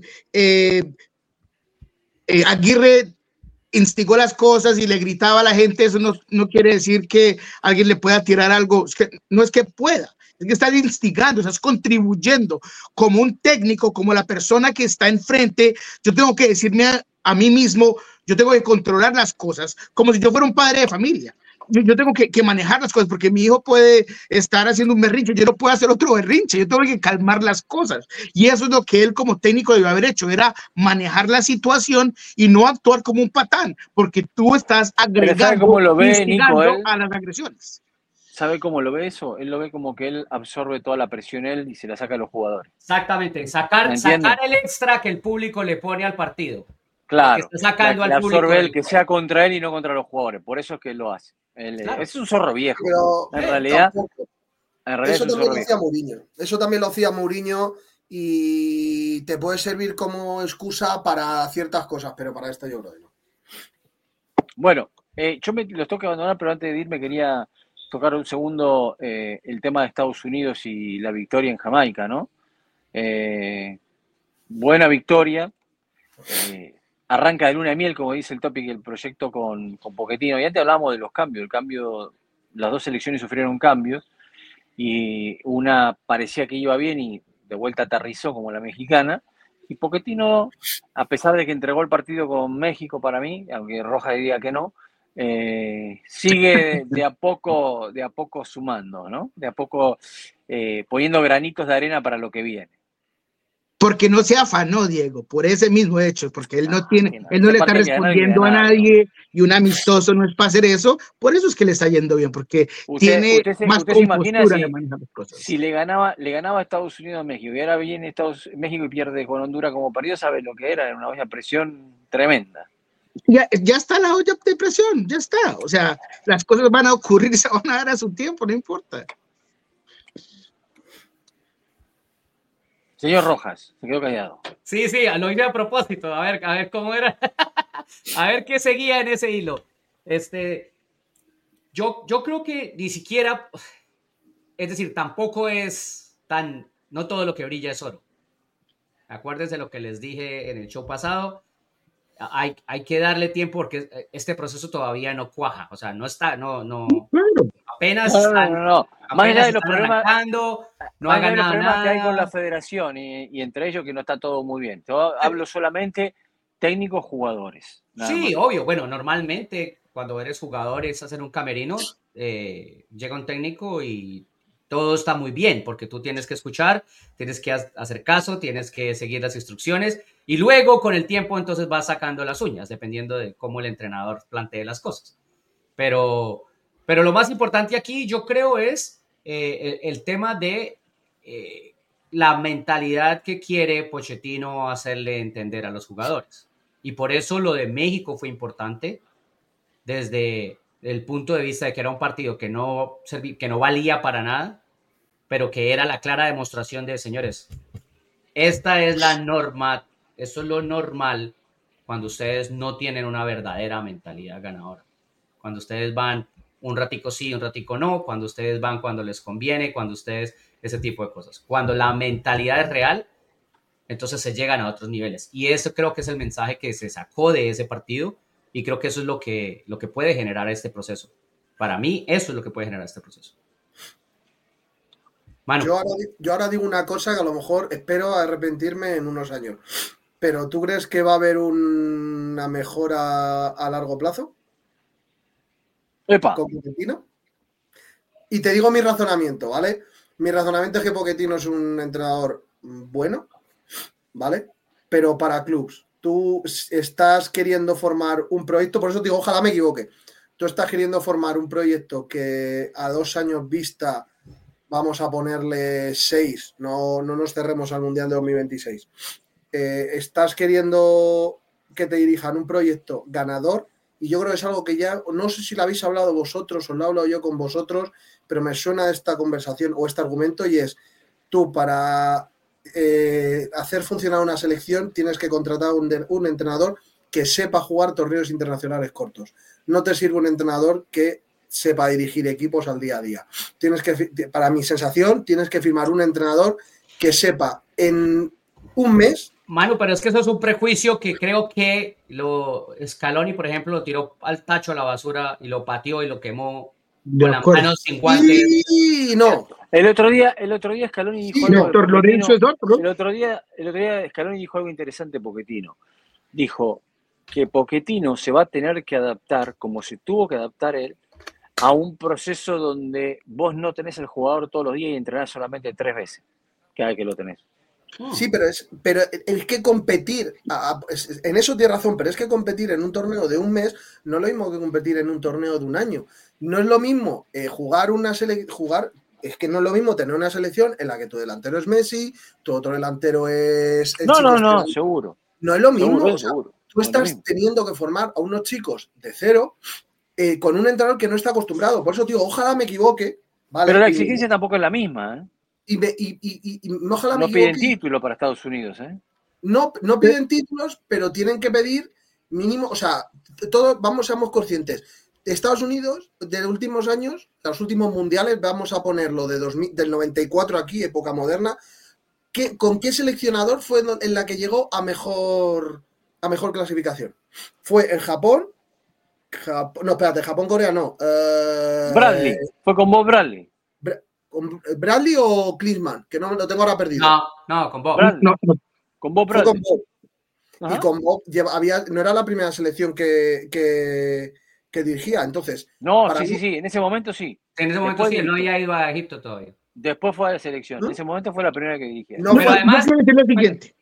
Aguirre instigó las cosas y le gritaba a la gente, eso no quiere decir que alguien le pueda tirar algo, no es que pueda, es que estás instigando, estás contribuyendo como un técnico, como la persona que está enfrente. Yo tengo que decirme a mí mismo, yo tengo que controlar las cosas como si yo fuera un padre de familia. Yo tengo que manejar las cosas porque mi hijo puede estar haciendo un berrinche, yo no puedo hacer otro berrinche, yo tengo que calmar las cosas, y eso es lo que él como técnico debió haber hecho, era manejar la situación y no actuar como un patán, porque tú estás agregando, cómo lo ve, Nico, a las agresiones. ¿Sabe cómo lo ve eso? Él lo ve como que él absorbe toda la presión él y se la saca a los jugadores. Exactamente, sacar el extra que el público le pone al partido. Claro, está sacando al público absorbe él, que sea contra él y no contra los jugadores, por eso es que él lo hace. Claro. Es un zorro viejo. Pero, en realidad eso también lo hacía Mourinho. Eso también lo hacía Mourinho y te puede servir como excusa para ciertas cosas, pero para esto yo creo que no. Bueno, yo los tengo que abandonar, pero antes de irme quería tocar un segundo el tema de Estados Unidos y la victoria en Jamaica, ¿no? Buena victoria. Arranca de luna de miel, como dice el topic, el proyecto con Pochettino. Y antes hablábamos de los cambios. Las dos selecciones sufrieron cambios y una parecía que iba bien y de vuelta aterrizó como la mexicana. Y Pochettino, a pesar de que entregó el partido con México para mí, aunque Rojas diría que no, sigue de a poco sumando, ¿no? De a poco poniendo granitos de arena para lo que viene. Porque no se afanó, Diego, por ese mismo hecho, porque él no le está respondiendo a nadie y un amistoso no es para hacer eso, por eso es que le está yendo bien, porque tiene más compostura de manejar las cosas. Si le ganaba a Estados Unidos a México y ahora viene México y pierde con Honduras como perdió, ¿sabe lo que era? Era una olla de presión tremenda. Ya está la olla de presión, ya está, o sea, las cosas van a ocurrir y se van a dar a su tiempo, no importa. Señor Rojas, se quedó callado. Sí, lo hice a propósito, a ver cómo era, a ver qué seguía en ese hilo. Yo creo que ni siquiera, es decir, tampoco es no todo lo que brilla es oro. Acuérdense lo que les dije en el show pasado, hay que darle tiempo porque este proceso todavía no cuaja, o sea, no está, no. Claro. apenas No, están, más allá apenas de los están problemas, arrancando, no más han allá de los ganado problemas que hay con la nada. federación y entre ellos que no está todo muy bien. Yo hablo solamente técnicos jugadores, nada Sí, más. obvio. Bueno, normalmente cuando eres jugador es hacer un camerino, llega un técnico y todo está muy bien porque tú tienes que escuchar, tienes que hacer caso, tienes que seguir las instrucciones y luego con el tiempo entonces vas sacando las uñas dependiendo de cómo el entrenador plantee las cosas. Pero, pero lo más importante aquí yo creo es el tema de la mentalidad que quiere Pochettino hacerle entender a los jugadores. Y por eso lo de México fue importante desde el punto de vista de que era un partido que no valía para nada, pero que era la clara demostración de, señores, esta es la norma, esto es lo normal cuando ustedes no tienen una verdadera mentalidad ganadora. Cuando ustedes van un ratico sí, un ratico no, cuando ustedes van cuando les conviene, cuando ustedes, ese tipo de cosas. Cuando la mentalidad es real, entonces se llegan a otros niveles. Y eso creo que es el mensaje que se sacó de ese partido y creo que eso es lo que puede generar este proceso. Para mí, eso es lo que puede generar este proceso. Manu. Yo ahora digo una cosa que a lo mejor espero arrepentirme en unos años. Pero ¿tú crees que va a haber una mejora a largo plazo ¡Epa! con Pochettino? Y te digo mi razonamiento, ¿vale? Mi razonamiento es que Pochettino es un entrenador bueno, ¿vale? Pero para clubs. Tú estás queriendo formar un proyecto, por eso te digo, ojalá me equivoque. Tú estás queriendo formar un proyecto que a 2 años vista vamos a ponerle 6, no nos cerremos al Mundial de 2026. Estás queriendo que te dirijan un proyecto ganador y yo creo que es algo que ya, no sé si lo habéis hablado vosotros o lo he hablado yo con vosotros, pero me suena esta conversación o este argumento y es, tú para hacer funcionar una selección tienes que contratar un entrenador que sepa jugar torneos internacionales cortos. No te sirve un entrenador que sepa dirigir equipos al día a día. Para mi sensación, tienes que firmar un entrenador que sepa en un mes. Manu, pero es que eso es un prejuicio que creo que Scaloni, por ejemplo, lo tiró al tacho a la basura y lo pateó y lo quemó con las manos sin guantes. Sí, no. El otro día Scaloni dijo algo Héctor Lorenzo es otro. El otro día Scaloni dijo algo interesante, Pochettino. Dijo que Pochettino se va a tener que adaptar, como se tuvo que adaptar él, a un proceso donde vos no tenés al jugador todos los días y entrenás solamente 3 veces cada vez que lo tenés. Sí, pero es que competir, en eso tienes razón, pero es que competir en un torneo de un mes no es lo mismo que competir en un torneo de un año. No es lo mismo es que no es lo mismo tener una selección en la que tu delantero es Messi, tu otro delantero es el No, seguro. No es lo mismo. Seguro. Tú estás teniendo que formar a unos chicos de cero con un entrenador que no está acostumbrado. Por eso digo, ojalá me equivoque. ¿vale? Pero la exigencia tampoco es la misma, ¿eh? Ojalá no piden título para Estados Unidos, ¿eh? No piden títulos, pero tienen que pedir mínimo, o sea, seamos conscientes. Estados Unidos, de los últimos años, los últimos mundiales, vamos a ponerlo del 94 aquí, época moderna, ¿con qué seleccionador fue en la que llegó a mejor clasificación? Fue en Japón. No, espérate, Japón-Corea no. Bradley, fue con Bob Bradley. ¿Con Bradley o Klinsmann? Que no lo tengo ahora perdido. No, con Bob. Con Bob Bradley. Fue con Bob. Y con Bob no era la primera selección que dirigía, entonces. No, sí, en ese momento sí. En ese momento sí, él no había ido a Egipto todavía. Después fue a la selección. ¿No? En ese momento fue la primera que dirigía. No, pero además, yo quiero decir lo siguiente.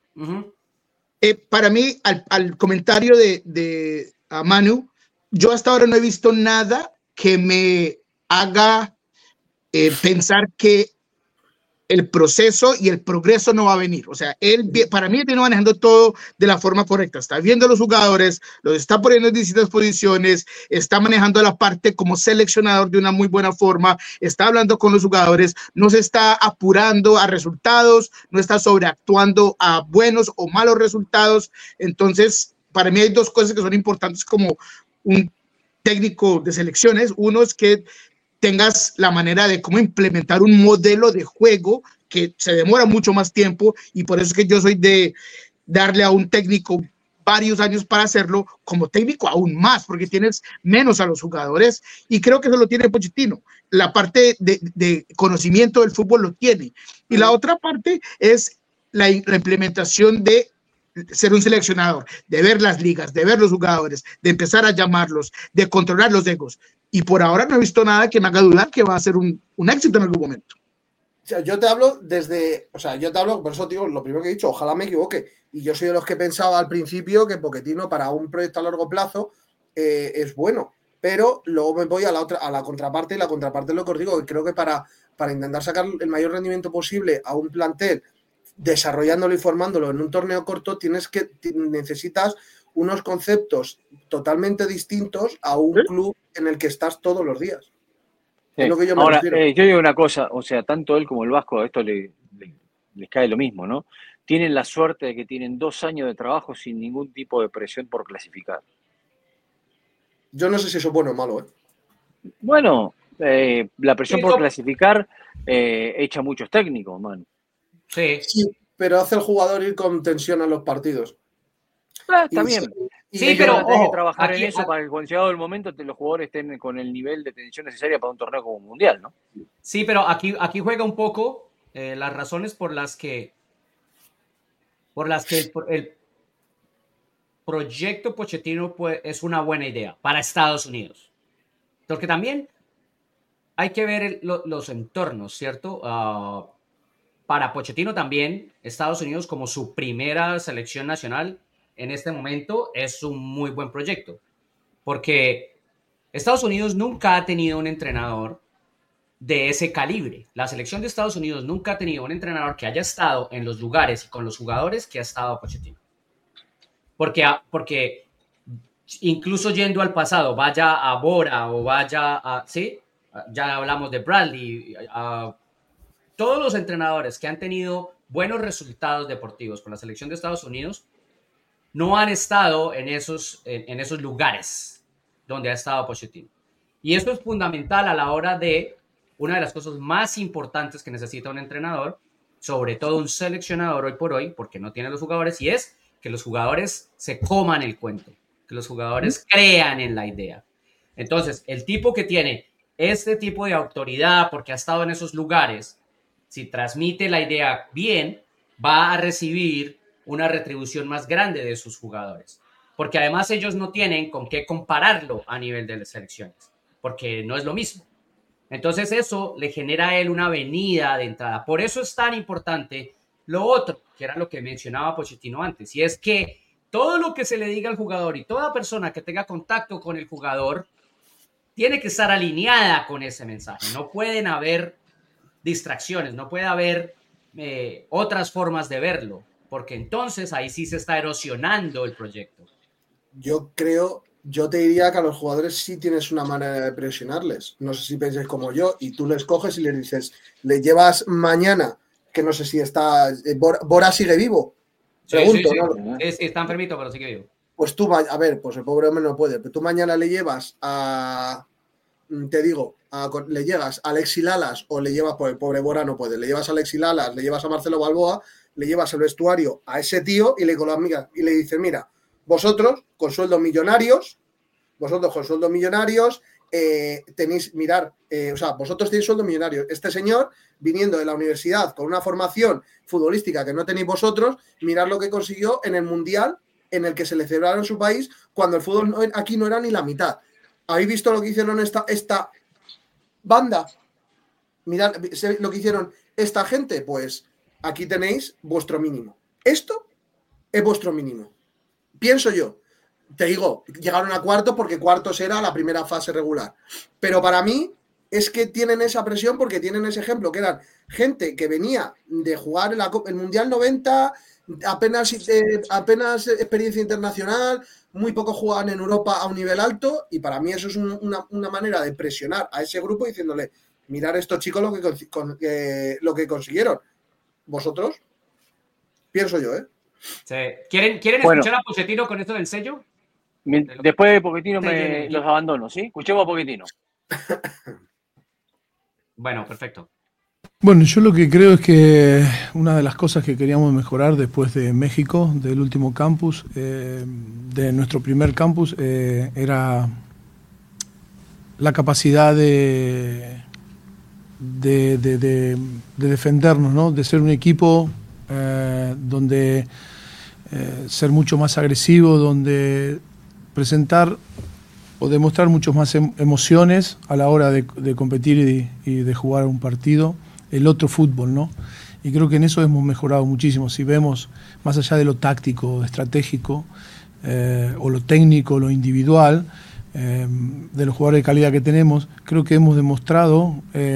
Para mí, al comentario de Manu, yo hasta ahora no he visto nada que me haga pensar que el proceso y el progreso no va a venir. O sea, él, para mí, viene manejando todo de la forma correcta. Está viendo a los jugadores, los está poniendo en distintas posiciones, está manejando la parte como seleccionador de una muy buena forma, está hablando con los jugadores, no se está apurando a resultados, no está sobreactuando a buenos o malos resultados. Entonces, para mí hay dos cosas que son importantes como un técnico de selecciones. Uno es que tengas la manera de cómo implementar un modelo de juego que se demora mucho más tiempo, y por eso es que yo soy de darle a un técnico varios años para hacerlo, como técnico aún más, porque tienes menos a los jugadores, y creo que eso lo tiene Pochettino. la parte de conocimiento del fútbol lo tiene. Y la otra parte es la implementación de ser un seleccionador, de ver las ligas, de ver los jugadores, de empezar a llamarlos, de controlar los egos. Y por ahora no he visto nada que me haga dudar que va a ser un éxito en algún momento. O sea, yo te hablo, por eso digo, lo primero que he dicho, ojalá me equivoque. Y yo soy de los que pensaba al principio que Pochettino para un proyecto a largo plazo es bueno. Pero luego me voy a la contraparte, y la contraparte es lo que os digo, que creo que para intentar sacar el mayor rendimiento posible a un plantel, desarrollándolo y formándolo en un torneo corto, necesitas unos conceptos totalmente distintos a un club en el que estás todos los días. Sí. Es lo que yo me Ahora, refiero. yo digo una cosa, o sea, tanto él como el Vasco, a esto les cae lo mismo, ¿no? Tienen la suerte de que tienen 2 años de trabajo sin ningún tipo de presión por clasificar. Yo no sé si eso es bueno o malo, ¿eh? Bueno, la presión por clasificar echa muchos técnicos, man. Sí, pero hace el jugador ir con tensión a los partidos. Está bien. Sí, pero hay que trabajar en eso para que cuando llegado el momento los jugadores estén con el nivel de tensión necesaria para un torneo como un mundial, ¿no? Sí, pero aquí juega un poco las razones por las que el proyecto Pochettino es una buena idea para Estados Unidos. Porque también hay que ver los entornos, ¿cierto? Para Pochettino también, Estados Unidos como su primera selección nacional en este momento es un muy buen proyecto. Porque Estados Unidos nunca ha tenido un entrenador de ese calibre. La selección de Estados Unidos nunca ha tenido un entrenador que haya estado en los lugares y con los jugadores que ha estado Pochettino. Porque incluso yendo al pasado, vaya a Bora o vaya a... ¿sí? Ya hablamos de Bradley. Todos los entrenadores que han tenido buenos resultados deportivos con la selección de Estados Unidos no han estado en esos lugares donde ha estado Pochettino. Y esto es fundamental a la hora de una de las cosas más importantes que necesita un entrenador, sobre todo un seleccionador hoy por hoy, porque no tiene los jugadores, y es que los jugadores se coman el cuento, que los jugadores crean en la idea. Entonces, el tipo que tiene este tipo de autoridad porque ha estado en esos lugares, si transmite la idea bien, va a recibir una retribución más grande de sus jugadores. Porque además ellos no tienen con qué compararlo a nivel de las selecciones, porque no es lo mismo. Entonces eso le genera a él una venida de entrada. Por eso es tan importante lo otro, que era lo que mencionaba Pochettino antes, y es que todo lo que se le diga al jugador y toda persona que tenga contacto con el jugador tiene que estar alineada con ese mensaje. No pueden haber distracciones, no puede haber otras formas de verlo, porque entonces ahí sí se está erosionando el proyecto. Yo te diría que a los jugadores sí tienes una manera de presionarles. No sé si pensáis como yo, y tú les coges y les dices, le llevas mañana, que no sé si está... Bora sigue vivo. Pregunto, sí. ¿no? Sí, está enfermito, pero sigue vivo. Pues tú, a ver, pues el pobre hombre no puede, pero tú mañana le llevas a... Te digo, le llegas a Alexis Lalas o le llevas, pues el pobre Bora no puede, le llevas a Alexis Lalas, le llevas a Marcelo Balboa, le llevas el vestuario a ese tío y le dices, mira, vosotros con sueldos millonarios, tenéis, vosotros tenéis sueldos millonarios. Este señor, viniendo de la universidad con una formación futbolística que no tenéis vosotros, mirad lo que consiguió en el Mundial en el que se le celebraron en su país cuando el fútbol aquí no era ni la mitad. ¿Habéis visto lo que hicieron esta banda? Mirad lo que hicieron esta gente. Pues aquí tenéis vuestro mínimo. Esto es vuestro mínimo. Pienso yo. Te digo, llegaron a cuartos porque cuartos era la primera fase regular. Pero para mí es que tienen esa presión porque tienen ese ejemplo, que eran gente que venía de jugar el Mundial 90, apenas experiencia internacional, muy poco jugaban en Europa a un nivel alto, y para mí eso es una manera de presionar a ese grupo diciéndole, mirad estos chicos lo que consiguieron. ¿Vosotros? Pienso yo, ¿eh? Sí. ¿Quieren escuchar a Pochettino con esto del sello? Después de Pochettino los abandono, ¿sí? Escuchemos a Pochettino. Bueno, perfecto. Bueno, yo lo que creo es que una de las cosas que queríamos mejorar después de México, del último campus, de nuestro primer campus, era la capacidad de de defendernos, ¿no? De ser un equipo donde ser mucho más agresivo, donde presentar o demostrar muchas más emociones a la hora de competir y de jugar un partido, el otro fútbol, ¿no? Y creo que en eso hemos mejorado muchísimo. Si vemos más allá de lo táctico, estratégico, o lo técnico, lo individual, de los jugadores de calidad que tenemos, creo que hemos demostrado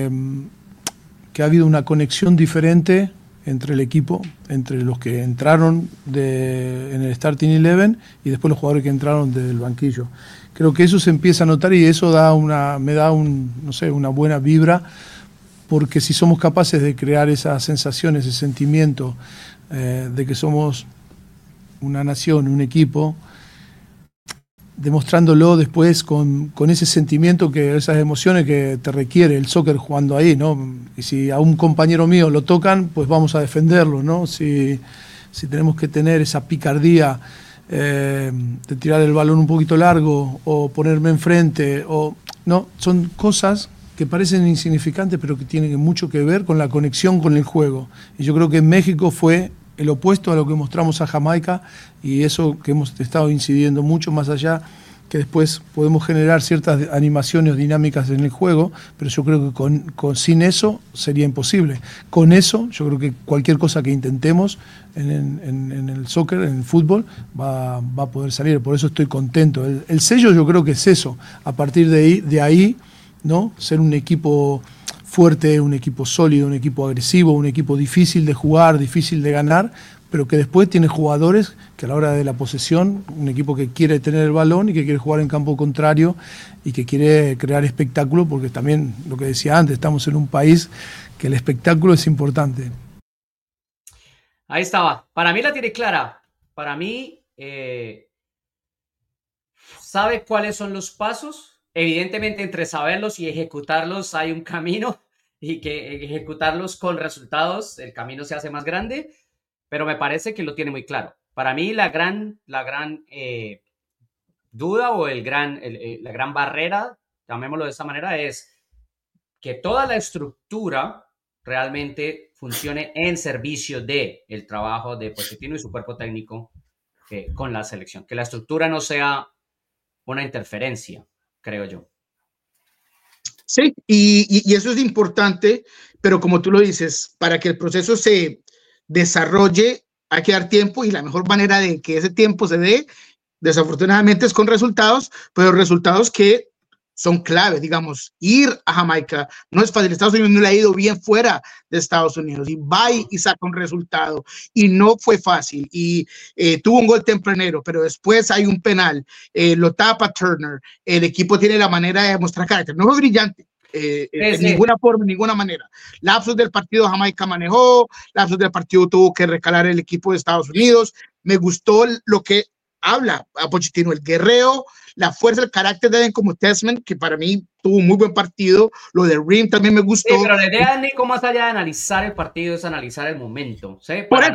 que ha habido una conexión diferente entre el equipo, entre los que entraron en el Starting 11 y después los jugadores que entraron desde el banquillo. Creo que eso se empieza a notar y eso me da una buena vibra, porque si somos capaces de crear esa sensación, ese sentimiento de que somos una nación, un equipo, demostrándolo después con ese sentimiento, esas emociones que te requiere el soccer jugando ahí, ¿no? Y si a un compañero mío lo tocan, pues vamos a defenderlo, ¿no? Si tenemos que tener esa picardía de tirar el balón un poquito largo o ponerme enfrente, no, son cosas que parecen insignificantes, pero que tienen mucho que ver con la conexión con el juego. Y yo creo que en México fue el opuesto a lo que mostramos a Jamaica, y eso que hemos estado incidiendo mucho más allá, que después podemos generar ciertas animaciones o dinámicas en el juego, pero yo creo que sin eso sería imposible. Con eso, yo creo que cualquier cosa que intentemos en el soccer, en el fútbol, va a poder salir. Por eso estoy contento. El sello yo creo que es eso. A partir de ahí, ¿no? Ser un equipo fuerte, un equipo sólido, un equipo agresivo, un equipo difícil de jugar, difícil de ganar, pero que después tiene jugadores que a la hora de la posesión, un equipo que quiere tener el balón y que quiere jugar en campo contrario y que quiere crear espectáculo, porque también, lo que decía antes, estamos en un país que el espectáculo es importante. Ahí estaba. Para mí la tiene clara. Para mí, sabe cuáles son los pasos. Evidentemente, entre saberlos y ejecutarlos hay un camino, y que ejecutarlos con resultados, el camino se hace más grande, pero me parece que lo tiene muy claro. Para mí, la gran duda o la gran barrera, llamémoslo de esta manera, es que toda la estructura realmente funcione en servicio del trabajo de Pochettino y su cuerpo técnico con la selección. Que la estructura no sea una interferencia, creo yo. Sí, y eso es importante, pero como tú lo dices, para que el proceso se desarrolle hay que dar tiempo, y la mejor manera de que ese tiempo se dé, desafortunadamente, es con resultados, pero resultados que son clave. Digamos, ir a Jamaica no es fácil. Estados Unidos no le ha ido bien fuera de Estados Unidos, y va y saca un resultado, y no fue fácil, y tuvo un gol tempranero, pero después hay un penal, lo tapa Turner, el equipo tiene la manera de mostrar carácter. No fue brillante, en ninguna forma, en ninguna manera. Lapsos del partido Jamaica manejó, lapsos del partido tuvo que recalar el equipo de Estados Unidos. Me gustó lo que habla a Pochettino, el guerreo, la fuerza, el carácter de Eden como Testament, que para mí tuvo un muy buen partido. Lo de Ream también me gustó. Sí, pero la idea, Nico, más allá de analizar el partido, es analizar el momento, ¿sí? Para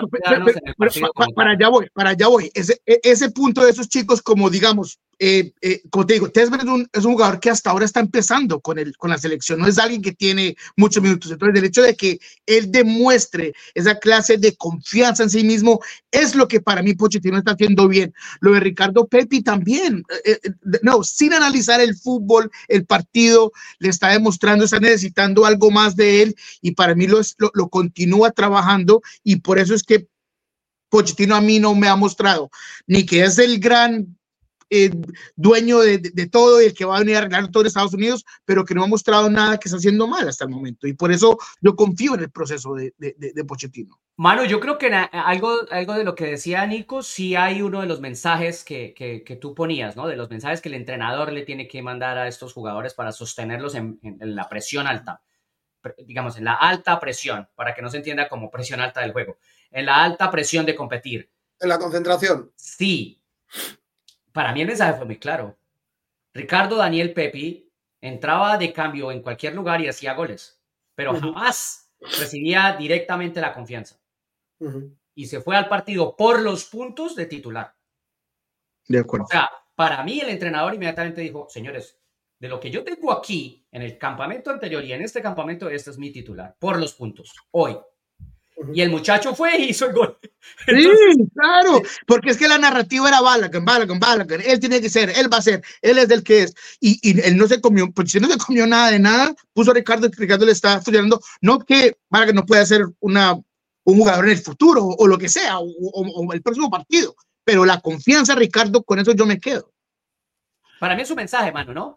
allá voy. Ese punto de esos chicos, como digamos, como te digo, Testament es un jugador que hasta ahora está empezando con la selección, no es alguien que tiene muchos minutos. Entonces, el hecho de que él demuestre esa clase de confianza en sí mismo es lo que para mí Pochettino está haciendo bien. Lo de Ricardo Pepi también, no, sin analizar el fútbol, el partido, le está demostrando, está necesitando algo más de él, y para mí lo continúa trabajando, y por eso es que Pochettino a mí no me ha mostrado ni que es el gran dueño de todo y el que va a venir a arreglar todo en Estados Unidos, pero que no ha mostrado nada que está haciendo mal hasta el momento, y por eso yo confío en el proceso de Pochettino. Manu, yo creo que algo de lo que decía Nico, sí hay uno de los mensajes que tú ponías, ¿no? De los mensajes que el entrenador le tiene que mandar a estos jugadores para sostenerlos en la presión alta, digamos, en la alta presión, para que no se entienda como presión alta del juego, en la alta presión de competir. En la concentración. Sí. Para mí el mensaje fue muy claro. Ricardo Daniel Pepi entraba de cambio en cualquier lugar y hacía goles, pero jamás recibía directamente la confianza. Y se fue al partido por los puntos de titular. De acuerdo. O sea, para mí el entrenador inmediatamente dijo: señores, de lo que yo tengo aquí, en el campamento anterior y en este campamento, este es mi titular, por los puntos, hoy. Y el muchacho fue y hizo el gol. Entonces, sí, claro, porque es que la narrativa era Balogun, él tiene que ser, él va a ser, él es del que es, y él no se comió, pues si no se comió nada de nada, puso a Ricardo le está estudiando, no que Balogun no puede ser un jugador en el futuro, o lo que sea, o el próximo partido, pero la confianza, Ricardo, con eso yo me quedo. Para mí es un mensaje, mano, ¿no?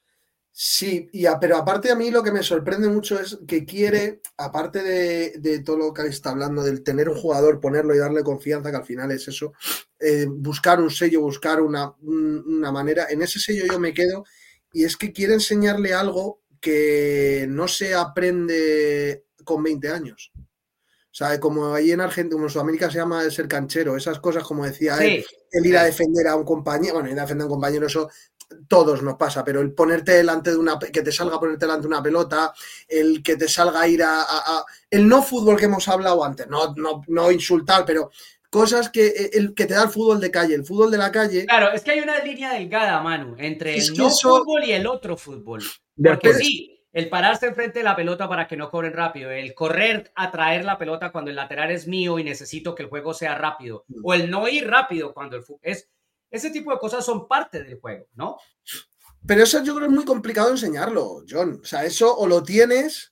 Sí, pero aparte a mí lo que me sorprende mucho es que quiere, aparte de todo lo que está hablando, del tener un jugador, ponerlo y darle confianza, que al final es eso, buscar un sello, buscar una manera. En ese sello yo me quedo, y es que quiere enseñarle algo que no se aprende con 20 años. O sea, como ahí en Argentina, como en Sudamérica se llama el ser canchero, esas cosas, como decía él, el ir a defender a un compañero, bueno, ir a defender a un compañero, eso todos nos pasa, pero el ponerte delante de que te salga a ponerte delante de una pelota, el que te salga a ir el no fútbol que hemos hablado antes, no insultar, pero cosas que te da el fútbol de calle, el fútbol de la calle. Claro, es que hay una línea delgada, Manu, entre el no fútbol y el otro fútbol. Porque sí, el pararse enfrente de la pelota para que no corren rápido, el correr a traer la pelota cuando el lateral es mío y necesito que el juego sea rápido, o el no ir rápido cuando el fútbol es... Ese tipo de cosas son parte del juego, ¿no? Pero eso yo creo que es muy complicado enseñarlo, John. O sea, eso o lo tienes,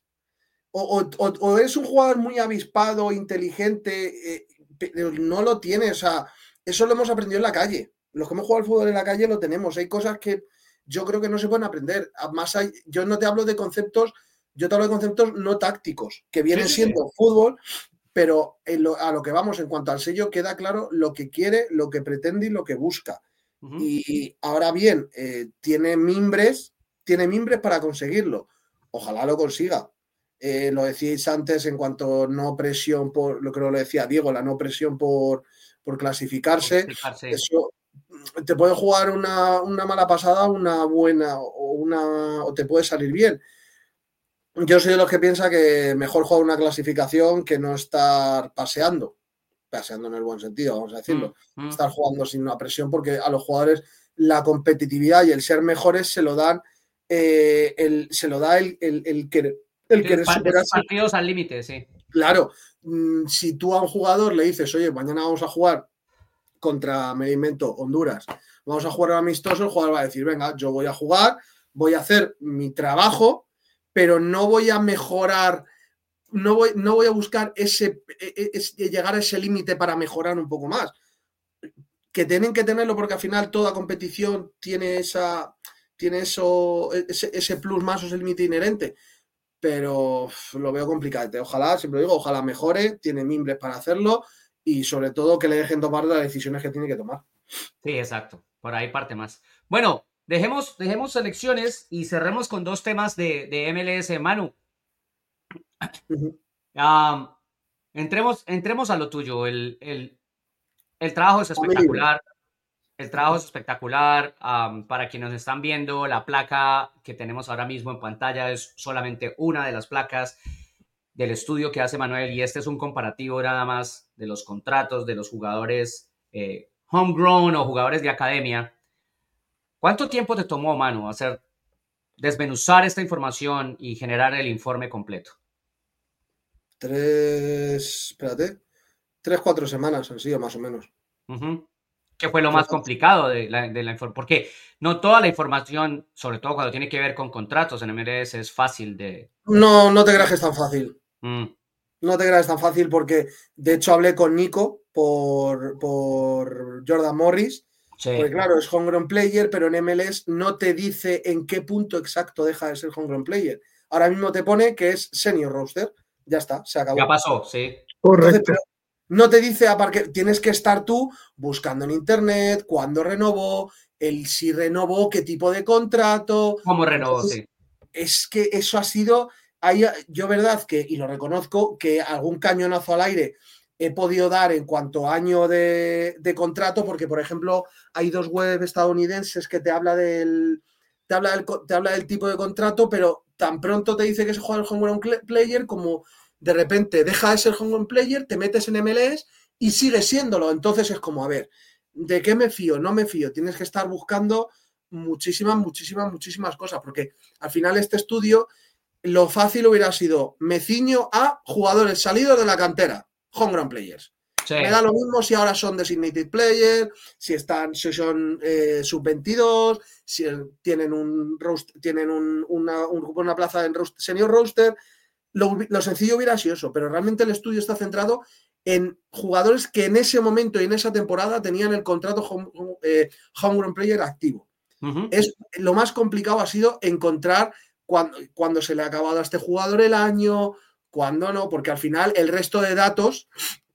o eres un jugador muy avispado, inteligente, pero no lo tienes. O sea, eso lo hemos aprendido en la calle. Los que hemos jugado al fútbol en la calle lo tenemos. Hay cosas que yo creo que no se pueden aprender. Además, yo no te hablo de conceptos, yo te hablo de conceptos no tácticos, que vienen siendo fútbol, pero a lo que vamos, en cuanto al sello, queda claro lo que quiere, lo que pretende y lo que busca. Uh-huh. Y ahora bien, tiene mimbres para conseguirlo. Ojalá lo consiga. Lo decíais antes en cuanto no presión por, lo creo que lo decía Diego, la no presión por clasificarse. Eso te puede jugar una mala pasada, una buena o te puede salir bien. Yo soy de los que piensa que mejor jugar una clasificación que no estar paseando en el buen sentido, vamos a decirlo. Estar jugando sin una presión, porque a los jugadores la competitividad y el ser mejores se lo dan el querer superarse. Partidos al límite, sí. Claro, si tú a un jugador le dices, oye, mañana vamos a jugar contra, me invento, Honduras, vamos a jugar amistoso, el jugador va a decir, venga, yo voy a jugar, voy a hacer mi trabajo, pero no voy a mejorar, no voy a buscar llegar a ese límite para mejorar un poco más. Que tienen que tenerlo, porque al final toda competición tiene ese plus más, o ese límite inherente. Pero lo veo complicado. Ojalá, siempre digo, ojalá mejore, tiene mimbres para hacerlo y sobre todo que le dejen tomar las decisiones que tiene que tomar. Sí, exacto. Por ahí parte más. Bueno, dejemos selecciones y cerremos con dos temas de MLS, Manu. Uh-huh. Entremos a lo tuyo. El trabajo es espectacular. El trabajo es espectacular. Para quienes nos están viendo, la placa que tenemos ahora mismo en pantalla es solamente una de las placas del estudio que hace Manuel, y este es un comparativo nada más de los contratos de los jugadores homegrown o jugadores de academia. ¿Cuánto tiempo te tomó, Manu, desmenuzar esta información y generar el informe completo? 3-4 semanas han sido más o menos. Uh-huh. ¿Qué fue lo más complicado de la información? Porque no toda la información, sobre todo cuando tiene que ver con contratos en MLS, es fácil de... No te creas que es tan fácil. No te creas tan fácil, porque de hecho hablé con Nico por Jordan Morris. Sí. Porque claro, es homegrown player, pero en MLS no te dice en qué punto exacto deja de ser homegrown player. Ahora mismo te pone que es senior roster. Ya está, se acabó. Ya pasó, sí. Correcto. Entonces, no te dice, aparte, tienes que estar tú buscando en internet cuándo renovó, si renovó, qué tipo de contrato. ¿Cómo renovó? Sí. Es que eso ha sido, yo verdad que, y lo reconozco, que algún cañonazo al aire he podido dar en cuanto a año de contrato, porque, por ejemplo, hay dos webs estadounidenses que te habla del tipo de contrato, pero tan pronto te dice que se juega el homegrown player, como de repente deja de ser homegrown player, te metes en MLS y sigue siéndolo. Entonces es como, a ver, ¿de qué me fío? No me fío. Tienes que estar buscando muchísimas cosas, porque al final este estudio, lo fácil hubiera sido, me ciño a jugadores salidos de la cantera, homegrown players. Sí. Me da lo mismo si ahora son designated players, si son sub-22, si tienen una plaza en senior roster. Lo sencillo hubiera sido eso, pero realmente el estudio está centrado en jugadores que en ese momento y en esa temporada tenían el contrato homegrown player activo. Lo más complicado ha sido encontrar cuando se le ha acabado a este jugador el año, cuando no, porque al final el resto de datos,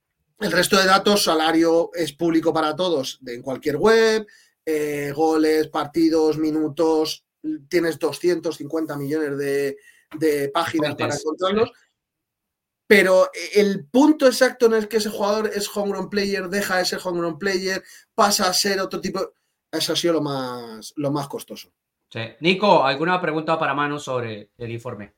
salario es público para todos en cualquier web, goles, partidos, minutos, tienes 250 millones de páginas para encontrarlos, pero el punto exacto en el que ese jugador es homegrown player, deja de ser homegrown player, pasa a ser otro tipo, eso ha sido lo más costoso. Sí. Nico, ¿alguna pregunta para Manu sobre el informe?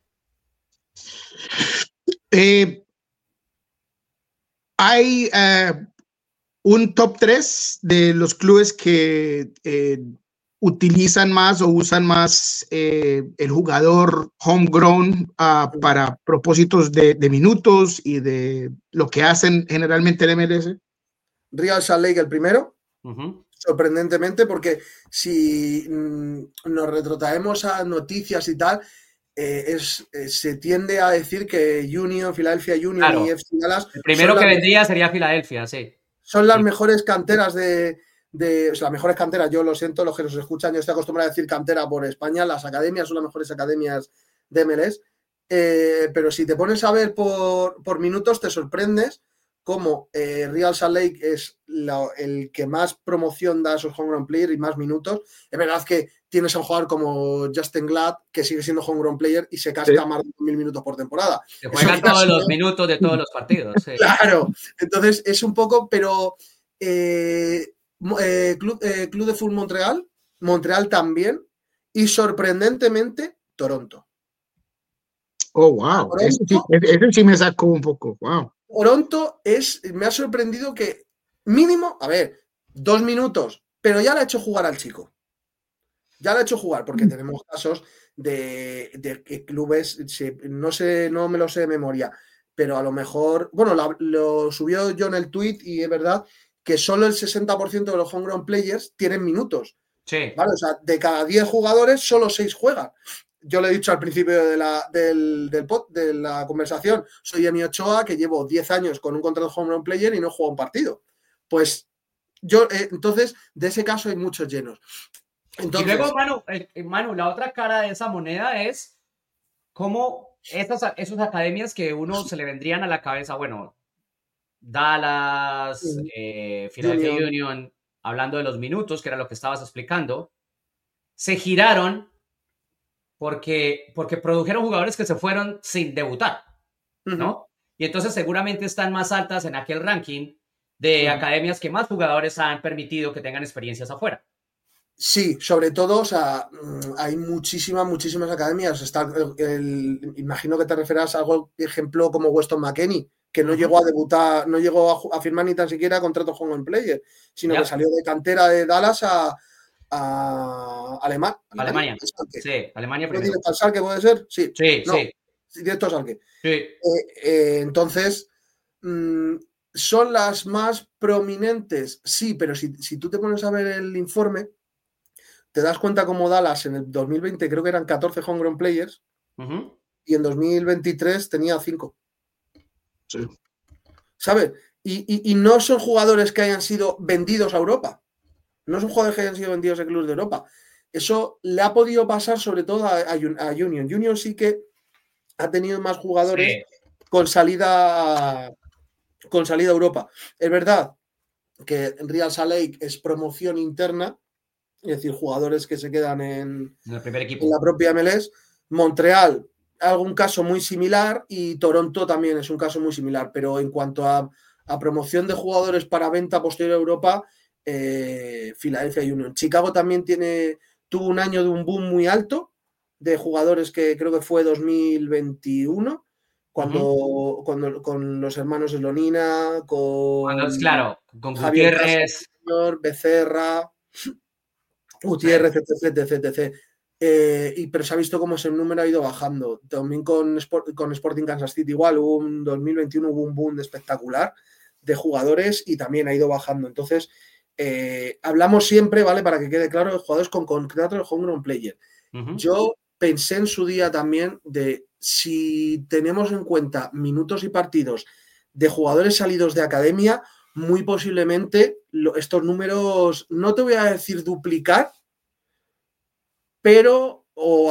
Hay un top 3 de los clubes que utilizan más o usan más el jugador homegrown para propósitos de minutos y de lo que hacen generalmente el MLS. Real Salt Lake el primero, sorprendentemente, porque si nos retrotraemos a noticias y tal, se tiende a decir que Philadelphia Union, claro, y FC Dallas... El primero que vendría sería Filadelfia, sí. Son las mejores canteras o sea, las mejores canteras, yo lo siento, los que nos escuchan, yo estoy acostumbrado a decir cantera por España, las academias son las mejores academias de MLS, pero si te pones a ver por minutos te sorprendes cómo Real Salt Lake es el que más promoción da a esos homegrown players y más minutos. Es verdad que tienes a un jugador como Justin Glad, que sigue siendo homegrown player y se casca más de 1.000 minutos por temporada. Se juegan todos los minutos de todos los partidos. Sí. Claro, entonces es un poco, pero Club de Fútbol Montreal también, y sorprendentemente Toronto. Oh, wow. Eso sí me sacó un poco. Wow. Toronto me ha sorprendido que mínimo, 2 minutos, pero ya le ha hecho jugar al chico. Ya le ha hecho jugar, porque tenemos casos de clubes, no me lo sé de memoria, pero a lo mejor, bueno, lo subió yo en el tweet y es verdad que solo el 60% de los homegrown players tienen minutos. Sí. ¿Vale? O sea, de cada 10 jugadores, solo 6 juegan. Yo le he dicho al principio de la conversación, soy Emi Ochoa, que llevo 10 años con un contrato homegrown player y no juego un partido. Pues yo, entonces, de ese caso hay muchos llenos. Entonces, y luego, Manu, la otra cara de esa moneda es cómo esas academias que uno se le vendrían a la cabeza, bueno, Dallas, Philadelphia Union, hablando de los minutos, que era lo que estabas explicando, se giraron porque produjeron jugadores que se fueron sin debutar, ¿no? Y entonces seguramente están más altas en aquel ranking de academias que más jugadores han permitido que tengan experiencias afuera. Sí, sobre todo, o sea, hay muchísimas academias. Imagino que te referirás a algo, ejemplo, como Weston McKennie, que no llegó a debutar, no llegó a firmar ni tan siquiera contrato homegrown player, sino que salió de cantera de Dallas a Alemania. Sí, Alemania primero. ¿Directo al Schalke puede ser? Sí. Sí, no, sí. Directo al Schalke. Sí. Entonces, ¿son las más prominentes? Sí, pero si tú te pones a ver el informe, te das cuenta como Dallas en el 2020 creo que eran 14 homegrown players y en 2023 tenía 5. Sí. ¿Sabes? Y no son jugadores que hayan sido vendidos a Europa. No son jugadores que hayan sido vendidos a clubes de Europa. Eso le ha podido pasar sobre todo a Union. Union sí que ha tenido más jugadores con salida a Europa. Es verdad que Real Salt Lake es promoción interna, es decir, jugadores que se quedan en el primer equipo, en la propia MLS. Montreal, algún caso muy similar, y Toronto también es un caso muy similar, pero en cuanto a promoción de jugadores para venta posterior a Europa, Philadelphia Union. Chicago también tuvo un año de un boom muy alto de jugadores, que creo que fue 2021, con los hermanos Slonina, con Gutiérrez, Becerra. Gutiérrez, etc. Pero se ha visto cómo ese número ha ido bajando. También con Sporting Kansas City igual, en 2021 hubo un boom espectacular de jugadores y también ha ido bajando. Entonces, hablamos siempre, ¿vale? Para que quede claro, de jugadores con contrato de homegrown player. Yo pensé en su día también de si tenemos en cuenta minutos y partidos de jugadores salidos de academia, muy posiblemente estos números, no te voy a decir duplicar, pero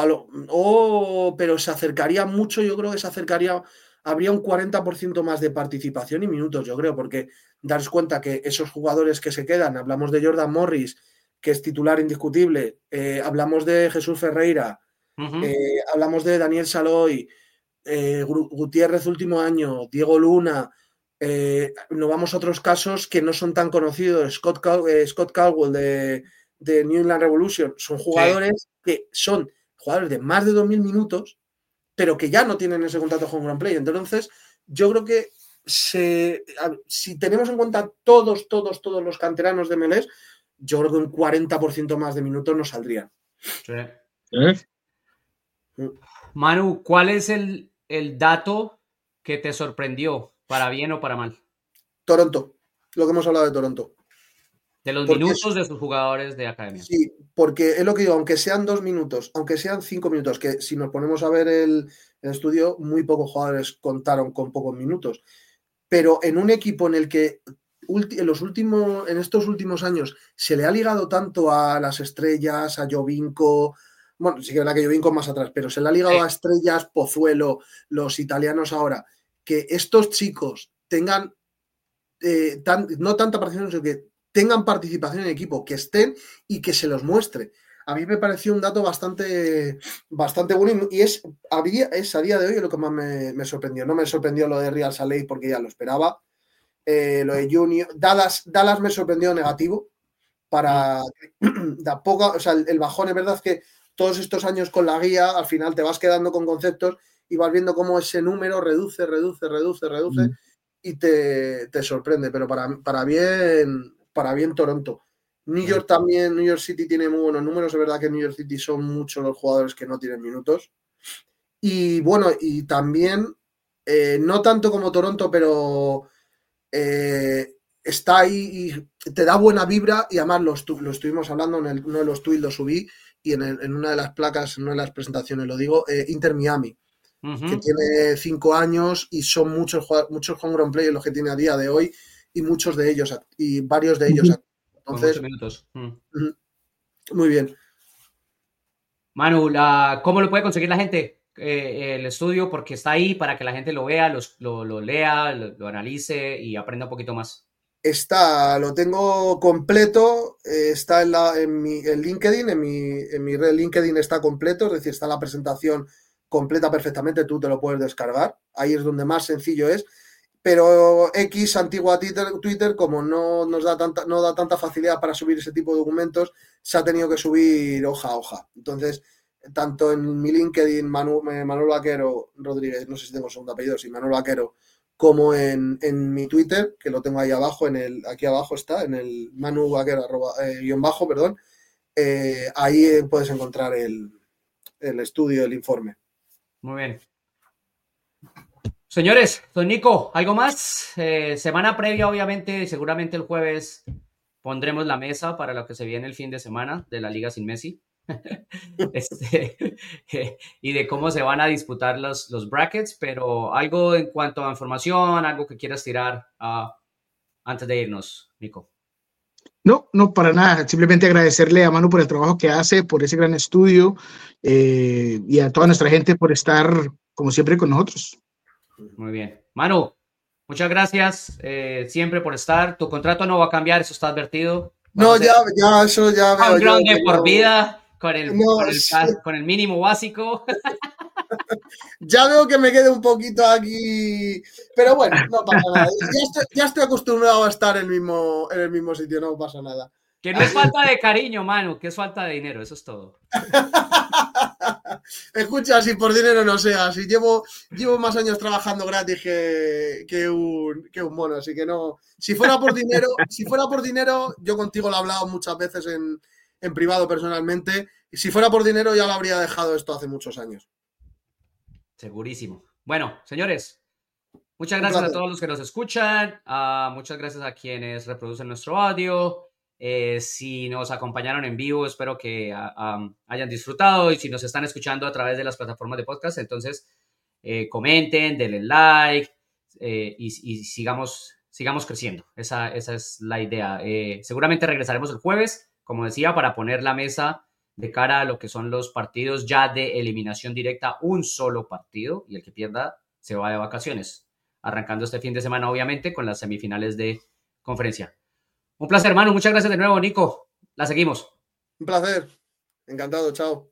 se acercaría mucho, yo creo que se acercaría, habría un 40% más de participación y minutos, yo creo, porque daros cuenta que esos jugadores que se quedan, hablamos de Jordan Morris, que es titular indiscutible, hablamos de Jesús Ferreira, hablamos de Daniel Saloy, Gutiérrez último año, Diego Luna, nos vamos a otros casos que no son tan conocidos, Scott Caldwell de New England Revolution, son jugadores que son jugadores de más de 2.000 minutos, pero que ya no tienen ese contrato con Grand Play. Entonces, yo creo que si tenemos en cuenta todos los canteranos de MLS, yo creo que un 40% más de minutos nos saldrían. Sí. Manu, ¿cuál es el dato que te sorprendió, para bien o para mal? Toronto, lo que hemos hablado de Toronto. De los minutos de sus jugadores de academia. Sí, porque es lo que digo, aunque sean 2 minutos, aunque sean 5 minutos, que si nos ponemos a ver el estudio, muy pocos jugadores contaron con pocos minutos. Pero en un equipo en el que en estos últimos años se le ha ligado tanto a las estrellas, a Jovinko, bueno, sí que es verdad que Jovinko más atrás, pero se le ha ligado a estrellas, Pozuelo, los italianos ahora, que estos chicos tengan no tanta participación, sino que tengan participación en equipo, que estén y que se los muestre. A mí me pareció un dato bastante bueno y es a día de hoy lo que más me sorprendió. No me sorprendió lo de Real Salt Lake porque ya lo esperaba. Lo de Junior. Dallas me sorprendió negativo. El bajón es verdad que todos estos años con la guía al final te vas quedando con conceptos y vas viendo cómo ese número reduce y te sorprende, pero para bien Toronto. New York también, New York City tiene muy buenos números, es verdad que en New York City son muchos los jugadores que no tienen minutos. Y bueno, y también, no tanto como Toronto, pero está ahí y te da buena vibra y además lo estuvimos hablando en uno de los tweets, lo subí y en una de las placas, en una de las presentaciones lo digo, Inter Miami. Que tiene 5 años y son muchos homegrown players los que tiene a día de hoy y muchos de ellos y varios de ellos. Entonces, con muchos minutos. Muy bien. Manu, ¿cómo lo puede conseguir la gente? El estudio, porque está ahí para que la gente lo vea, lo lea, lo analice y aprenda un poquito más. Lo tengo completo, está en LinkedIn, en mi red LinkedIn está completo, es decir, está la presentación completa perfectamente, tú te lo puedes descargar, ahí es donde más sencillo es, pero X, antigua Twitter, como no da tanta facilidad para subir ese tipo de documentos, se ha tenido que subir hoja a hoja. Entonces, tanto en mi LinkedIn, Manuel Vaquero Rodríguez, no sé si tengo segundo apellido, sí, Manuel Vaquero, como en mi Twitter, que lo tengo ahí abajo, aquí abajo está, en el Manu Vaquero _, perdón, ahí puedes encontrar el estudio, el informe. Muy bien. Señores, don Nico, ¿algo más? Semana previa, obviamente, seguramente el jueves pondremos la mesa para lo que se viene el fin de semana de la Liga sin Messi. Y de cómo se van a disputar los brackets, pero algo en cuanto a información, algo que quieras tirar antes de irnos, Nico. No, para nada. Simplemente agradecerle a Manu por el trabajo que hace, por ese gran estudio y a toda nuestra gente por estar, como siempre, con nosotros. Muy bien. Manu, muchas gracias siempre por estar. Tu contrato no va a cambiar, eso está advertido. No, eso ya veo. Un grande por vida con el mínimo básico. Ya veo que me quede un poquito aquí, pero bueno, no pasa nada. Ya estoy acostumbrado a estar en el mismo sitio, no pasa nada. Que no es falta de cariño, Manu, que es falta de dinero, eso es todo. Escucha, si por dinero no sea, si llevo más años trabajando gratis que un mono, así que no. Si fuera por dinero, yo contigo lo he hablado muchas veces en privado personalmente. Y si fuera por dinero ya lo habría dejado esto hace muchos años. Segurísimo. Bueno, señores, muchas gracias a todos los que nos escuchan. Muchas gracias a quienes reproducen nuestro audio. Si nos acompañaron en vivo, espero que hayan disfrutado. Y si nos están escuchando a través de las plataformas de podcast, entonces comenten, denle like y sigamos creciendo. Esa es la idea. Seguramente regresaremos el jueves, como decía, para poner la mesa de cara a lo que son los partidos ya de eliminación directa, un solo partido, y el que pierda se va de vacaciones, arrancando este fin de semana, obviamente, con las semifinales de conferencia. Un placer, hermano. Muchas gracias de nuevo, Nico. La seguimos. Un placer. Encantado. Chao.